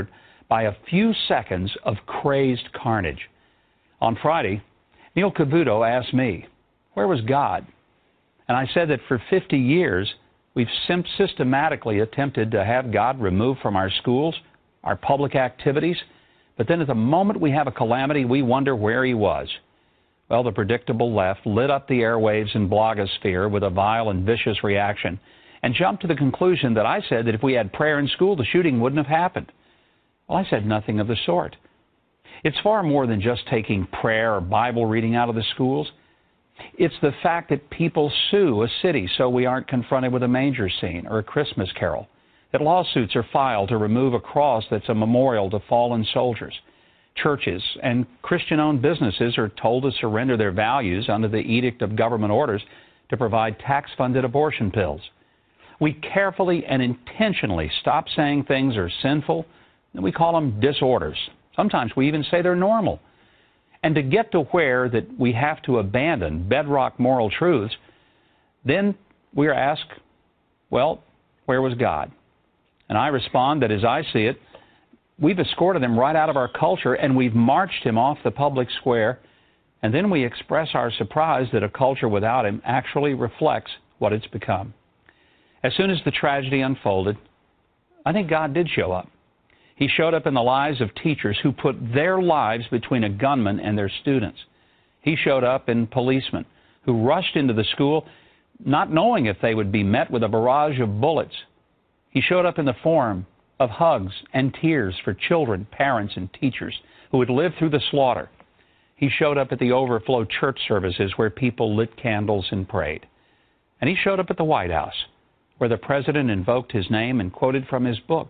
by a few seconds of crazed carnage. On Friday, Neil Cavuto asked me, where was God? And I said that for 50 years, we've systematically attempted to have God removed from our schools, our public activities, but then at the moment we have a calamity, we wonder where he was. Well, the predictable left lit up the airwaves and blogosphere with a vile and vicious reaction and jumped to the conclusion that I said that if we had prayer in school, the shooting wouldn't have happened. Well, I said nothing of the sort. It's far more than just taking prayer or Bible reading out of the schools. It's the fact that people sue a city so we aren't confronted with a manger scene or a Christmas carol, that lawsuits are filed to remove a cross that's a memorial to fallen soldiers. Churches and Christian-owned businesses are told to surrender their values under the edict of government orders to provide tax-funded abortion pills. We carefully and intentionally stop saying things are sinful, and we call them disorders. Sometimes we even say they're normal. And to get to where that we have to abandon bedrock moral truths, then we are asked, well, where was God? And I respond that as I see it, we've escorted him right out of our culture and we've marched him off the public square, and then we express our surprise that a culture without him actually reflects what it's become. As soon as the tragedy unfolded, I think God did show up. He showed up in the lives of teachers who put their lives between a gunman and their students. He showed up in policemen who rushed into the school not knowing if they would be met with a barrage of bullets. He showed up in the form of hugs and tears for children, parents, and teachers who had lived through the slaughter. He showed up at the overflow church services where people lit candles and prayed. And he showed up at the White House, where the president invoked his name and quoted from his book.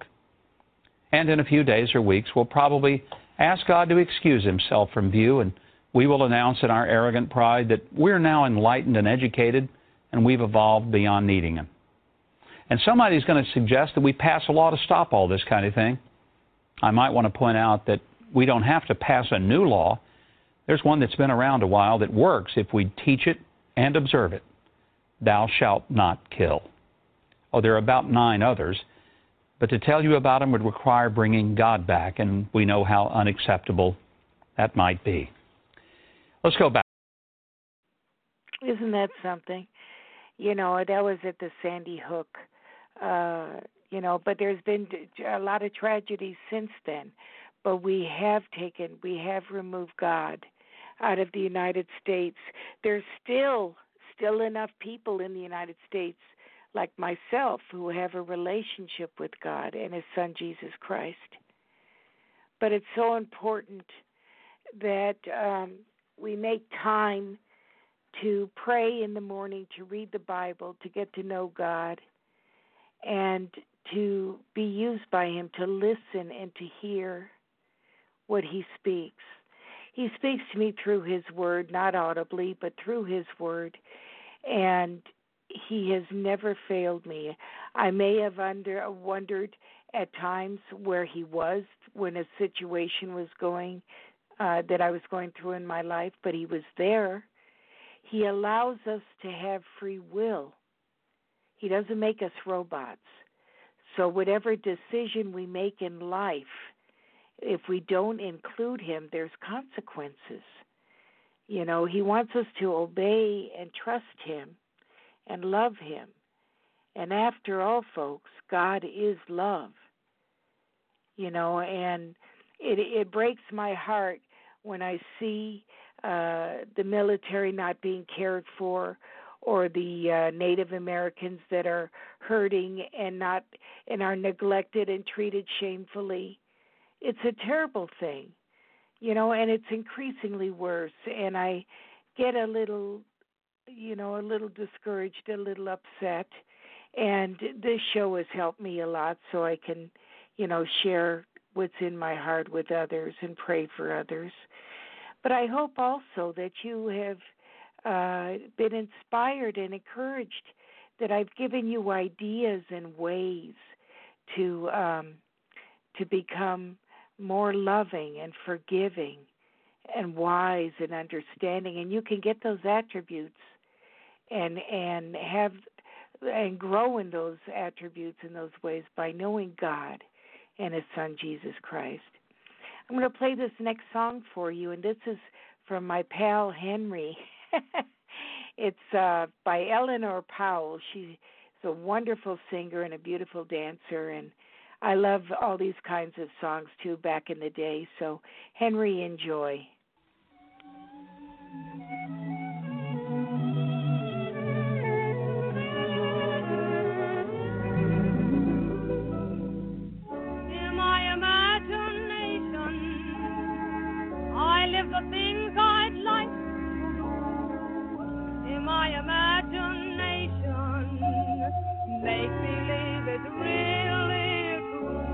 And in a few days or weeks, we'll probably ask God to excuse himself from view, and we will announce in our arrogant pride that we're now enlightened and educated, and we've evolved beyond needing him. And somebody's going to suggest that we pass a law to stop all this kind of thing. I might want to point out that we don't have to pass a new law. There's one that's been around a while that works if we teach it and observe it. Thou shalt not kill. Oh, there are about 9 others. But to tell you about them would require bringing God back, and we know how unacceptable that might be. Let's go back. Isn't that something? You know, that was at the Sandy Hook, but there's been a lot of tragedies since then. But we have removed God out of the United States. There's still enough people in the United States like myself, who have a relationship with God and his son, Jesus Christ. But it's so important that we make time to pray in the morning, to read the Bible, to get to know God, and to be used by him, to listen and to hear what he speaks. He speaks to me through his word, not audibly, but through his word, and he has never failed me. I may have wondered at times where he was when a situation was going, that I was going through in my life, but he was there. He allows us to have free will. He doesn't make us robots. So whatever decision we make in life, if we don't include him, there's consequences. You know, he wants us to obey and trust him and love him. And after all, folks, God is love. You know, and it breaks my heart when I see the military not being cared for, or the Native Americans that are hurting and are neglected and treated shamefully. It's a terrible thing, you know, and it's increasingly worse. And I get a little discouraged, a little upset. And this show has helped me a lot, so I can, share what's in my heart with others and pray for others. But I hope also that you have been inspired and encouraged, that I've given you ideas and ways to become more loving and forgiving and wise and understanding. And you can get those attributes and grow in those attributes in those ways by knowing God and His Son, Jesus Christ. I'm going to play this next song for you, and this is from my pal Henry. It's by Eleanor Powell. She's a wonderful singer and a beautiful dancer, and I love all these kinds of songs, too, back in the day. So, Henry, enjoy. In my imagination, I live the things I'd like to do. In my imagination, make believe it's really true.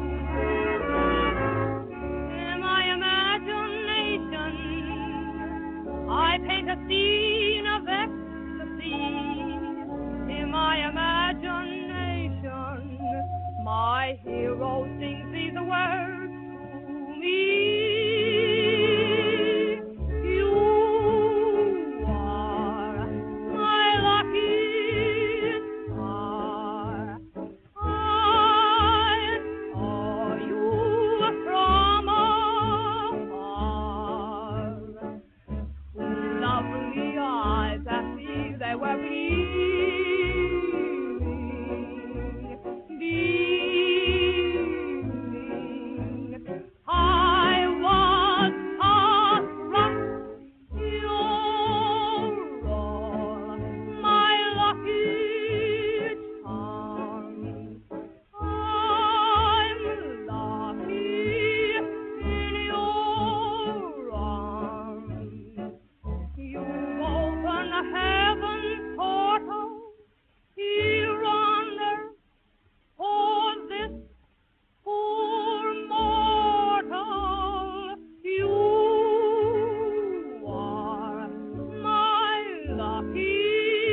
In my imagination, I paint a scene of ecstasy. In my imagination, my hero sings these words to me. You are my lucky star. I saw you from afar. Lovely eyes that see they were beaming. I was awestruck. You're all my lucky charms. I'm lucky in your arms. You open heaven's portal here on earth for this poor mortal. You are my lucky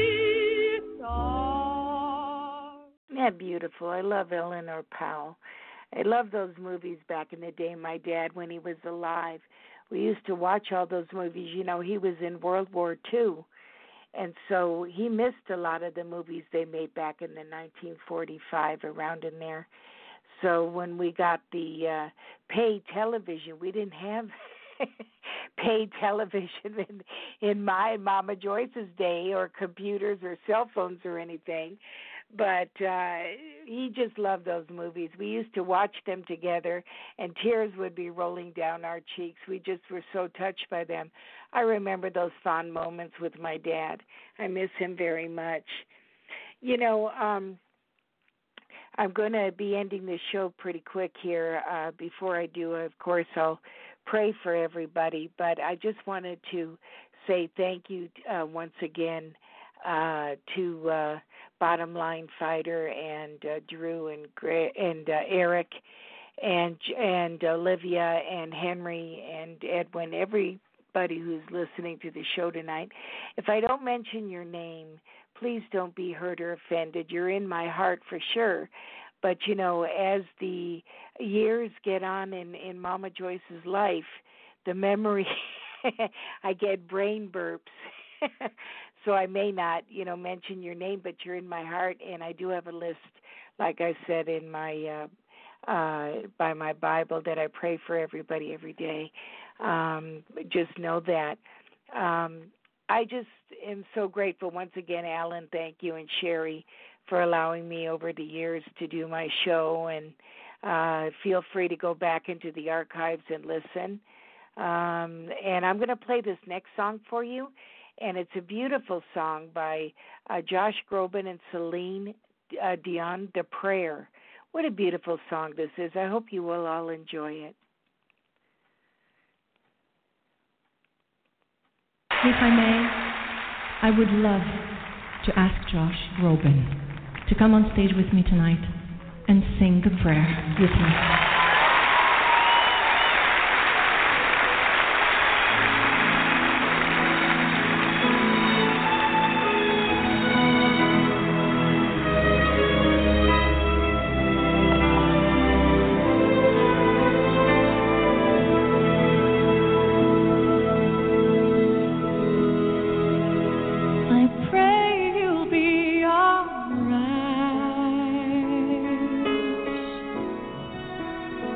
star. Isn't that beautiful? I love Eleanor Powell. I love those movies back in the day. My dad, when he was alive, we used to watch all those movies. You know, he was in World War II, and so he missed a lot of the movies they made back in the 1945, around in there. So when we got the paid television, we didn't have paid television in my Mama Joyce's day, or computers or cell phones or anything. But he just loved those movies. We used to watch them together, and tears would be rolling down our cheeks. We just were so touched by them. I remember those fond moments with my dad. I miss him very much. You know, I'm going to be ending the show pretty quick here. Before I do, of course, I'll pray for everybody. But I just wanted to say thank you once again to Bottom Line Fighter and Drew and Eric and Olivia and Henry and Edwin, everybody who's listening to the show tonight. If I don't mention your name, please don't be hurt or offended. You're in my heart for sure. But, you know, as the years get on in Mama Joyce's life, the memory, I get brain burps. So I may not, you know, mention your name, but you're in my heart, and I do have a list, like I said, in my by my Bible, that I pray for everybody every day. Just know that. I just am so grateful. Once again, Alan, thank you, and Sherry, for allowing me over the years to do my show, and feel free to go back into the archives and listen. And I'm going to play this next song for you. And it's a beautiful song by Josh Groban and Celine Dion, The Prayer. What a beautiful song this is. I hope you will all enjoy it. If I may, I would love to ask Josh Groban to come on stage with me tonight and sing the prayer with me.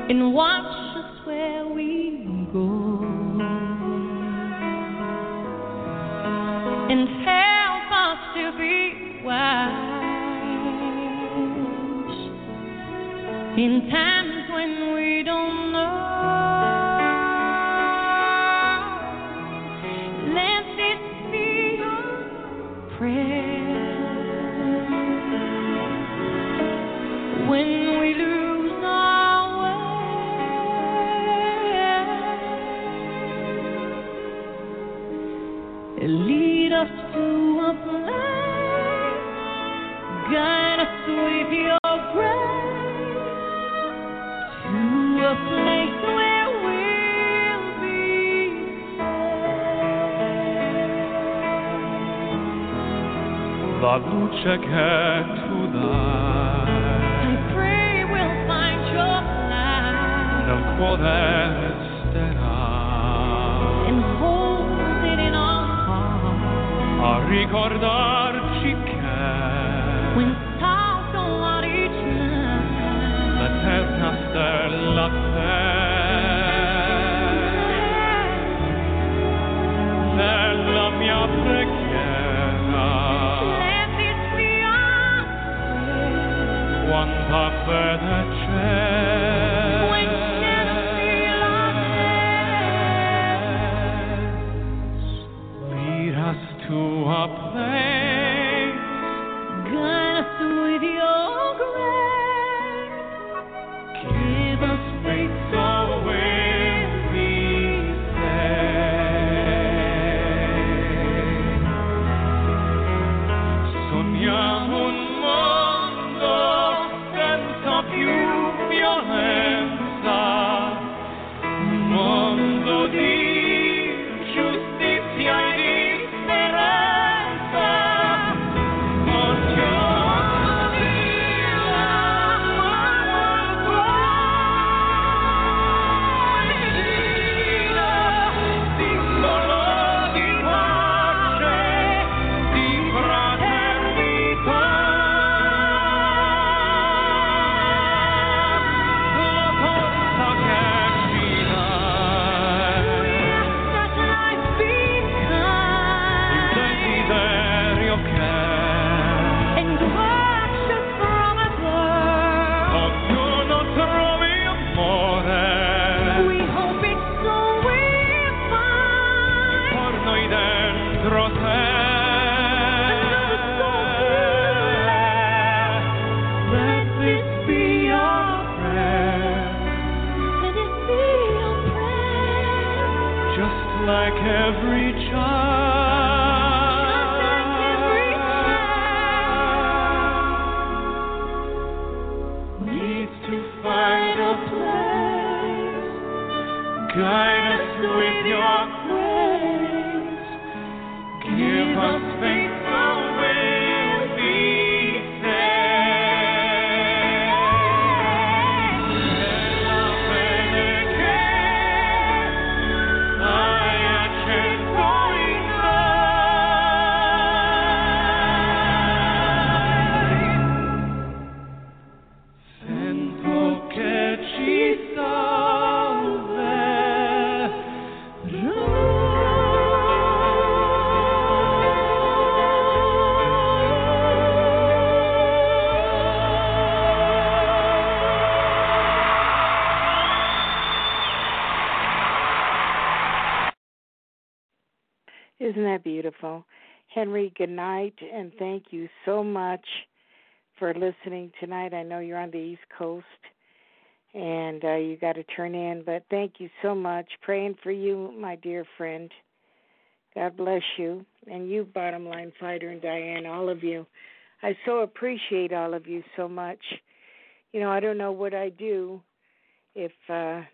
and watch us where we go, and help us to be wise in times when we don't know. Let this be our prayer when we lose our way. Lead us to a place, guide us with your grace, to a place where we'll be safe. La luce che tu dai, I pray we'll find your light nel cuore resterà, and hold it in our heart. a ricordarci che When stars go out each night, l'eterna stella sei, nella mia preghiera, let this be our prayer. quanta fede c'è, When shadows fill our days, lead us to a place, guide us with your grace. give us faith so we'll be safe. Sogniamo un mondo senza più violenza, un mondo di giustizia e di speranza. Portiamo via simbolo di pace, di fraternità. La forza che ci dai, Let life be il kind desiderio che and watch us from above. ognuno trovi amore We hope it's so we'll find per noi dentro te. Let this be our prayer, Let it be your prayer. just like every child needs to find a place. Guide us with your grace. Give us faith so we'll be safe. Nella fede che hai acceso in noi, sento che ci Isn't that beautiful? Henry, good night, and thank you so much for listening tonight. I know you're on the East Coast, and you got to turn in, but thank you so much. Praying for you, my dear friend. God bless you, and you, Bottom Line Fighter, and Diane, all of you. I so appreciate all of you so much. You know, I don't know what I'd do if I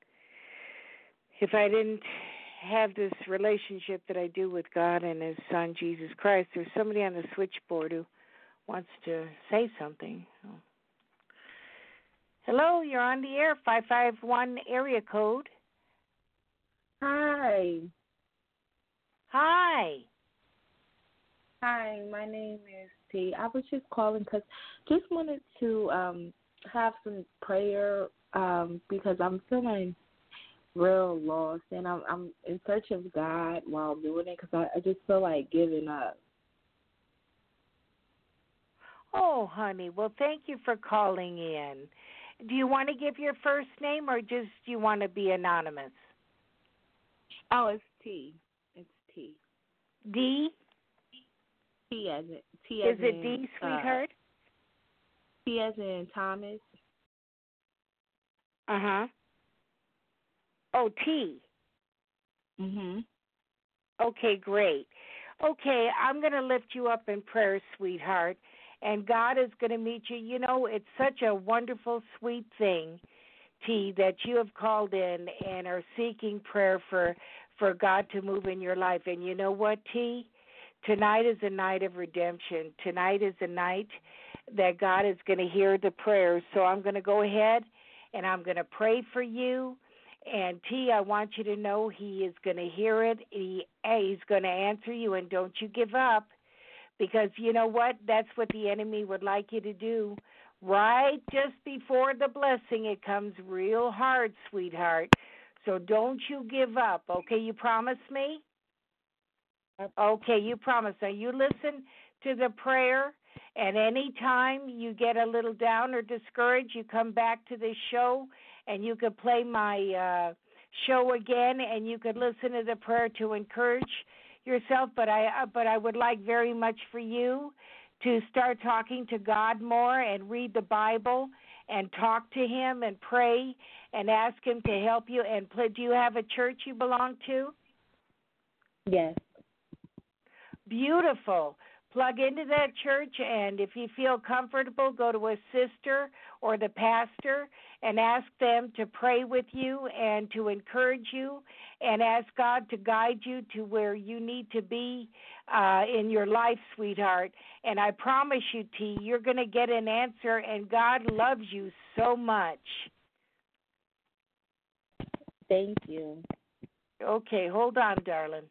didn't have this relationship that I do with God and His Son, Jesus Christ. There's somebody on the switchboard who wants to say something. Hello, you're on the air, 551 area code. Hi. Hi. Hi, my name is T. I was just calling because just wanted to have some prayer because I'm feeling real lost, and I'm in search of God while doing it because I just feel like giving up. Oh, honey. Well, thank you for calling in. Do you want to give your first name or just you want to be anonymous? Oh, it's T. It's T. D? T as in T Is as it in, D, sweetheart? T as in Thomas. Uh-huh. Oh, T. Mhm. Okay, great. Okay, I'm going to lift you up in prayer, sweetheart, and God is going to meet you. You know, it's such a wonderful, sweet thing, T, that you have called in and are seeking prayer for God to move in your life. And you know what, T? Tonight is a night of redemption. Tonight is a night that God is going to hear the prayers. So I'm going to go ahead and I'm going to pray for you. And T, I want you to know He is going to hear it. He's going to answer you, and don't you give up, because you know what? That's what the enemy would like you to do. Right just before the blessing, it comes real hard, sweetheart. So don't you give up, okay? You promise me? Okay, you promise. Now you listen to the prayer, and any time you get a little down or discouraged, you come back to this show, and you could play my show again, and you could listen to the prayer to encourage yourself. But I would like very much for you to start talking to God more and read the Bible and talk to Him and pray and ask Him to help you. And do you have a church you belong to? Yes. Beautiful. Plug into that church, and if you feel comfortable, go to a sister or the pastor and ask them to pray with you and to encourage you, and ask God to guide you to where you need to be in your life, sweetheart. And I promise you, T, you're going to get an answer, and God loves you so much. Thank you. Okay, hold on, darling.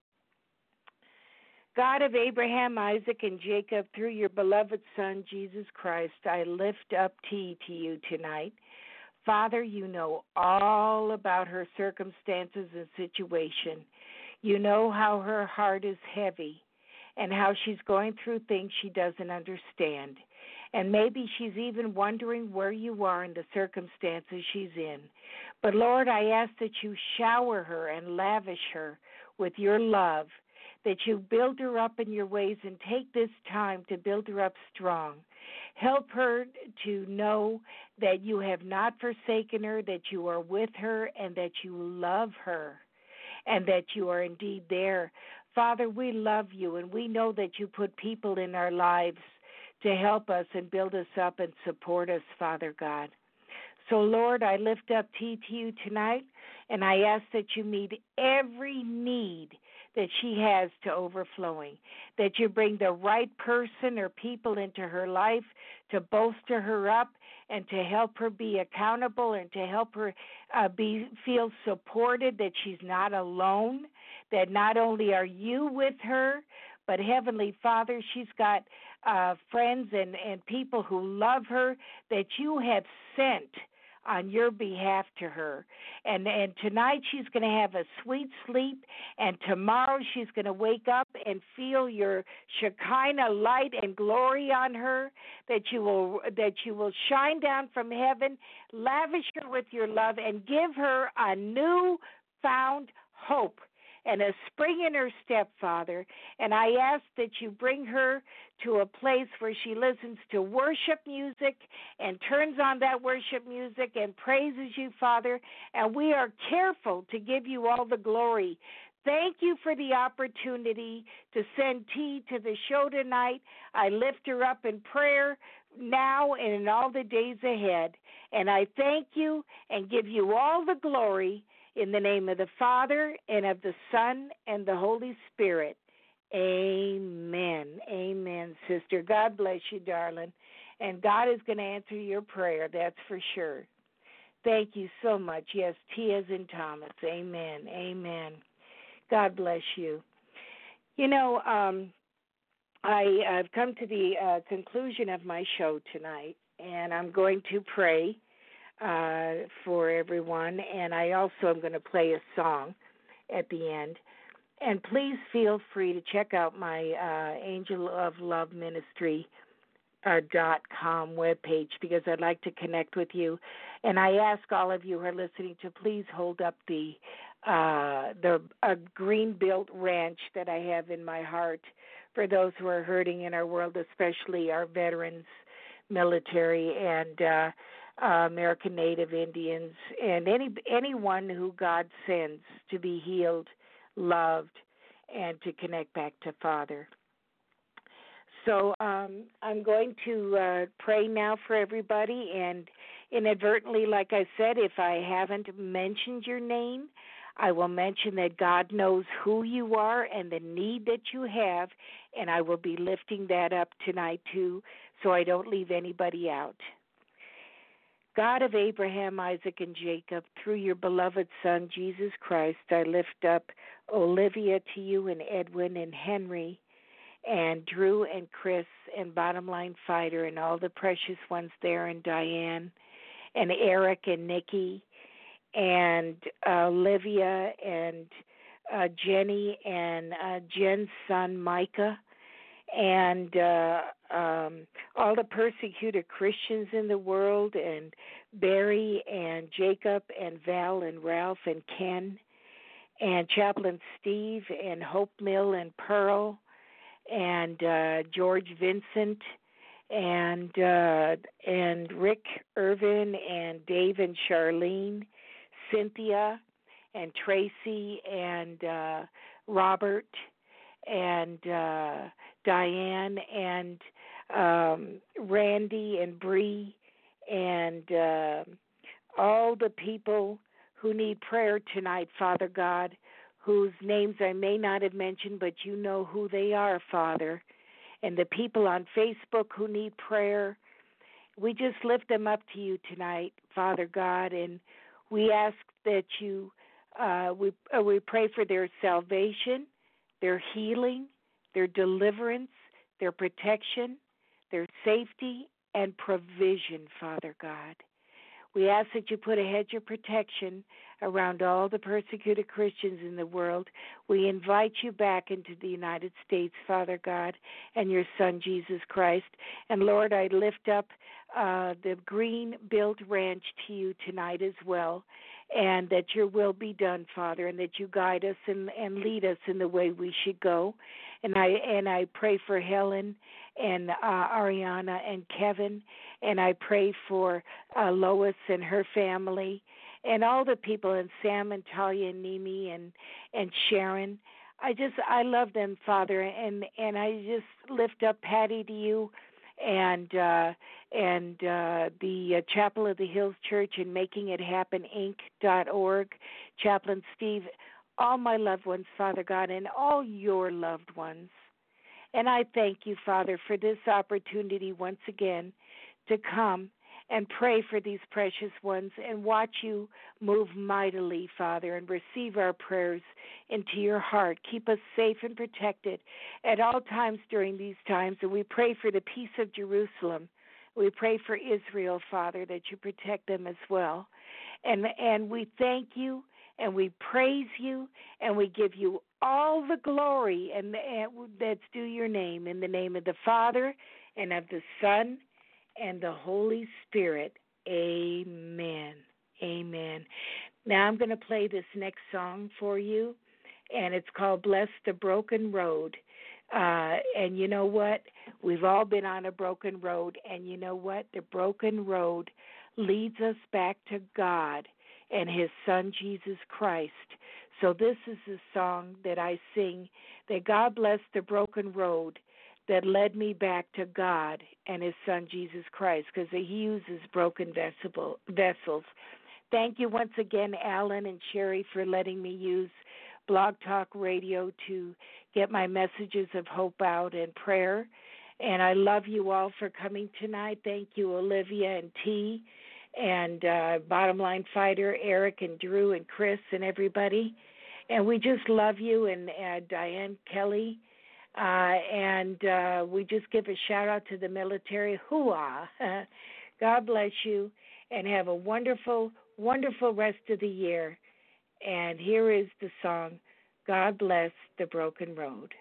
God of Abraham, Isaac, and Jacob, through your beloved Son, Jesus Christ, I lift up T to you tonight. Father, you know all about her circumstances and situation. You know how her heart is heavy and how she's going through things she doesn't understand. And maybe she's even wondering where you are in the circumstances she's in. But, Lord, I ask that you shower her and lavish her with your love, that you build her up in your ways and take this time to build her up strong. Help her to know that you have not forsaken her, that you are with her, and that you love her, and that you are indeed there. Father, we love you, and we know that you put people in our lives to help us and build us up and support us, Father God. So, Lord, I lift up T to you tonight, and I ask that you meet every need that she has to overflowing, that you bring the right person or people into her life to bolster her up and to help her be accountable and to help her feel supported, that she's not alone, that not only are you with her, but Heavenly Father, she's got friends and people who love her that you have sent on your behalf to her. And tonight she's going to have a sweet sleep, and tomorrow she's going to wake up and feel your Shekinah light and glory on her, that you will shine down from heaven, lavish her with your love, and give her a new found hope and a spring in her step, Father. And I ask that you bring her to a place where she listens to worship music and turns on that worship music and praises you, Father. And we are careful to give you all the glory. Thank you for the opportunity to send T to the show tonight. I lift her up in prayer now and in all the days ahead. And I thank you and give you all the glory in the name of the Father, and of the Son, and the Holy Spirit. Amen. Amen, sister. God bless you, darling. And God is going to answer your prayer, that's for sure. Thank you so much. Yes, T as in Thomas. Amen. Amen. God bless you. You know, I've come to the conclusion of my show tonight, and I'm going to pray for everyone, and I also am going to play a song at the end. And please feel free to check out my Angel of Love Ministry .com webpage, because I'd like to connect with you. And I ask all of you who are listening to please hold up the green-built ranch that I have in my heart for those who are hurting in our world, especially our veterans, military, and American Native Indians, and anyone who God sends to be healed, loved, and to connect back to Father. So I'm going to pray now for everybody, and inadvertently, like I said, if I haven't mentioned your name, I will mention that God knows who you are and the need that you have, and I will be lifting that up tonight too, so I don't leave anybody out. God of Abraham, Isaac, and Jacob, through your beloved Son, Jesus Christ, I lift up Olivia to you, and Edwin and Henry and Drew and Chris and Bottom Line Fighter and all the precious ones there, and Diane and Eric and Nikki and Olivia and Jenny and Jen's son Micah, and all the persecuted Christians in the world, and Barry and Jacob and Val and Ralph and Ken and Chaplain Steve and Hope Mill and Pearl and George Vincent and Rick Irvin and Dave and Charlene, Cynthia and Tracy and Robert and Diane and Randy and Bree and all the people who need prayer tonight, Father God, whose names I may not have mentioned, but you know who they are, Father, and the people on Facebook who need prayer. We just lift them up to you tonight, Father God, and we ask that you, we pray for their salvation, their healing, their deliverance, their protection, their safety, and provision, Father God. We ask that you put a hedge of protection around all the persecuted Christians in the world. We invite you back into the United States, Father God, and your Son, Jesus Christ. And, Lord, I lift up the green-built ranch to you tonight as well, and that your will be done, Father, and that you guide us and lead us in the way we should go. And I pray for Helen and Ariana and Kevin, and I pray for Lois and her family, and all the people, and Sam and Talia and Nimi and Sharon. I love them, Father, and I just lift up Patty to you, and the Chapel of the Hills Church and Making It Happen Inc.org, Chaplain Steve, all my loved ones, Father God, and all your loved ones. And I thank you, Father, for this opportunity once again to come and pray for these precious ones and watch you move mightily, Father, and receive our prayers into your heart. Keep us safe and protected at all times during these times, and we pray for the peace of Jerusalem. We pray for Israel, Father, that you protect them as well. And we thank you, and we praise you, and we give you all the glory and that's due your name, in the name of the Father and of the Son and the Holy Spirit. Amen. Amen. Now I'm going to play this next song for you, and it's called Bless the Broken Road. And you know what? We've all been on a broken road, and you know what? The broken road leads us back to God and his Son, Jesus Christ. So this is the song that I sing, that God bless the broken road that led me back to God and his Son, Jesus Christ, because he uses broken vessels. Thank you once again, Alan and Sherry, for letting me use Blog Talk Radio to get my messages of hope out and prayer. And I love you all for coming tonight. Thank you, Olivia and T, and Bottom Line Fighter, Eric and Drew and Chris and everybody. And we just love you, and Diane Kelly. And we just give a shout out to the military. Hooah! God bless you. and have a wonderful, wonderful rest of the year. And here is the song, God Bless the Broken Road.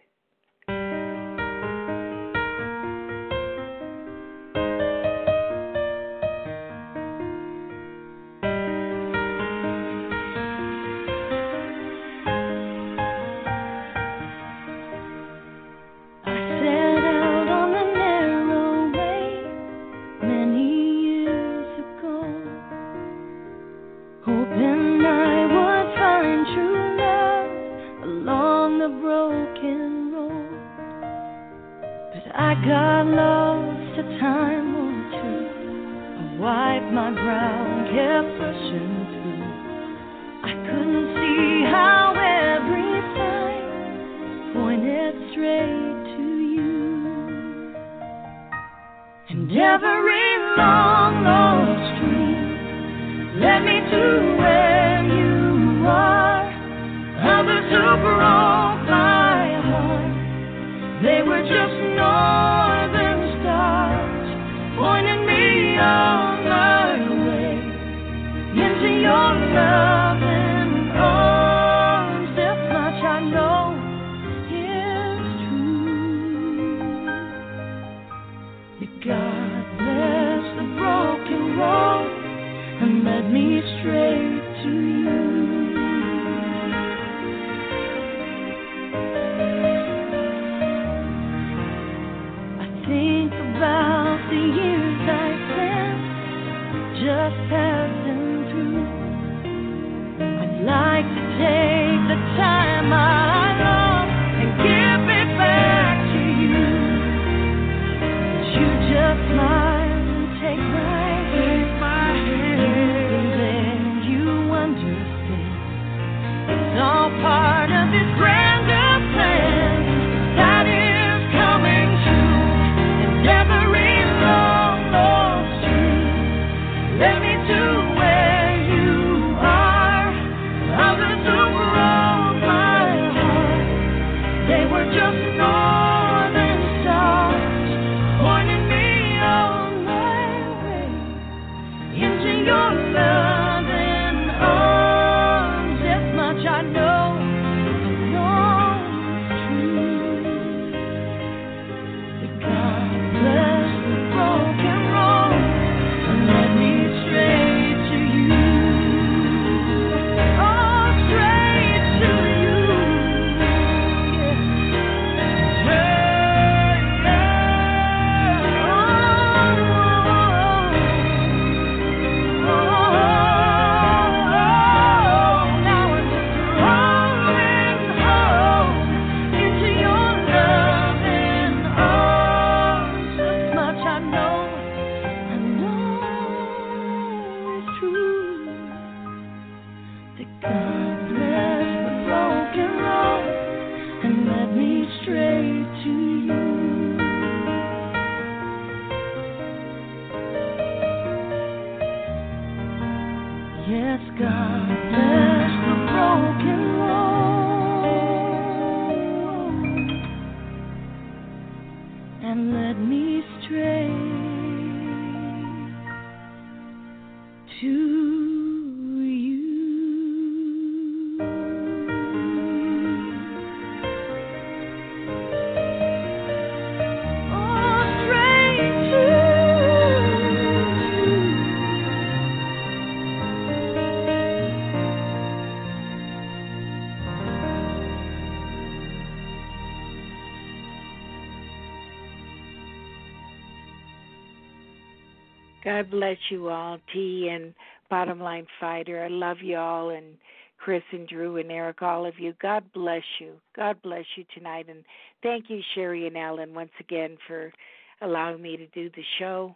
God bless you all, T and Bottom Line Fighter. I love you all, and Chris and Drew and Eric, all of you. God bless you. God bless you tonight. And thank you, Sherry and Alan, once again for allowing me to do the show.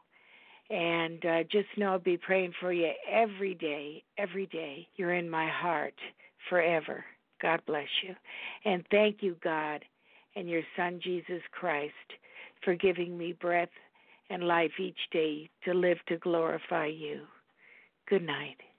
And just know I'll be praying for you every day, every day. You're in my heart forever. God bless you. And thank you, God, and your Son, Jesus Christ, for giving me breath and life each day to live to glorify you. Good night.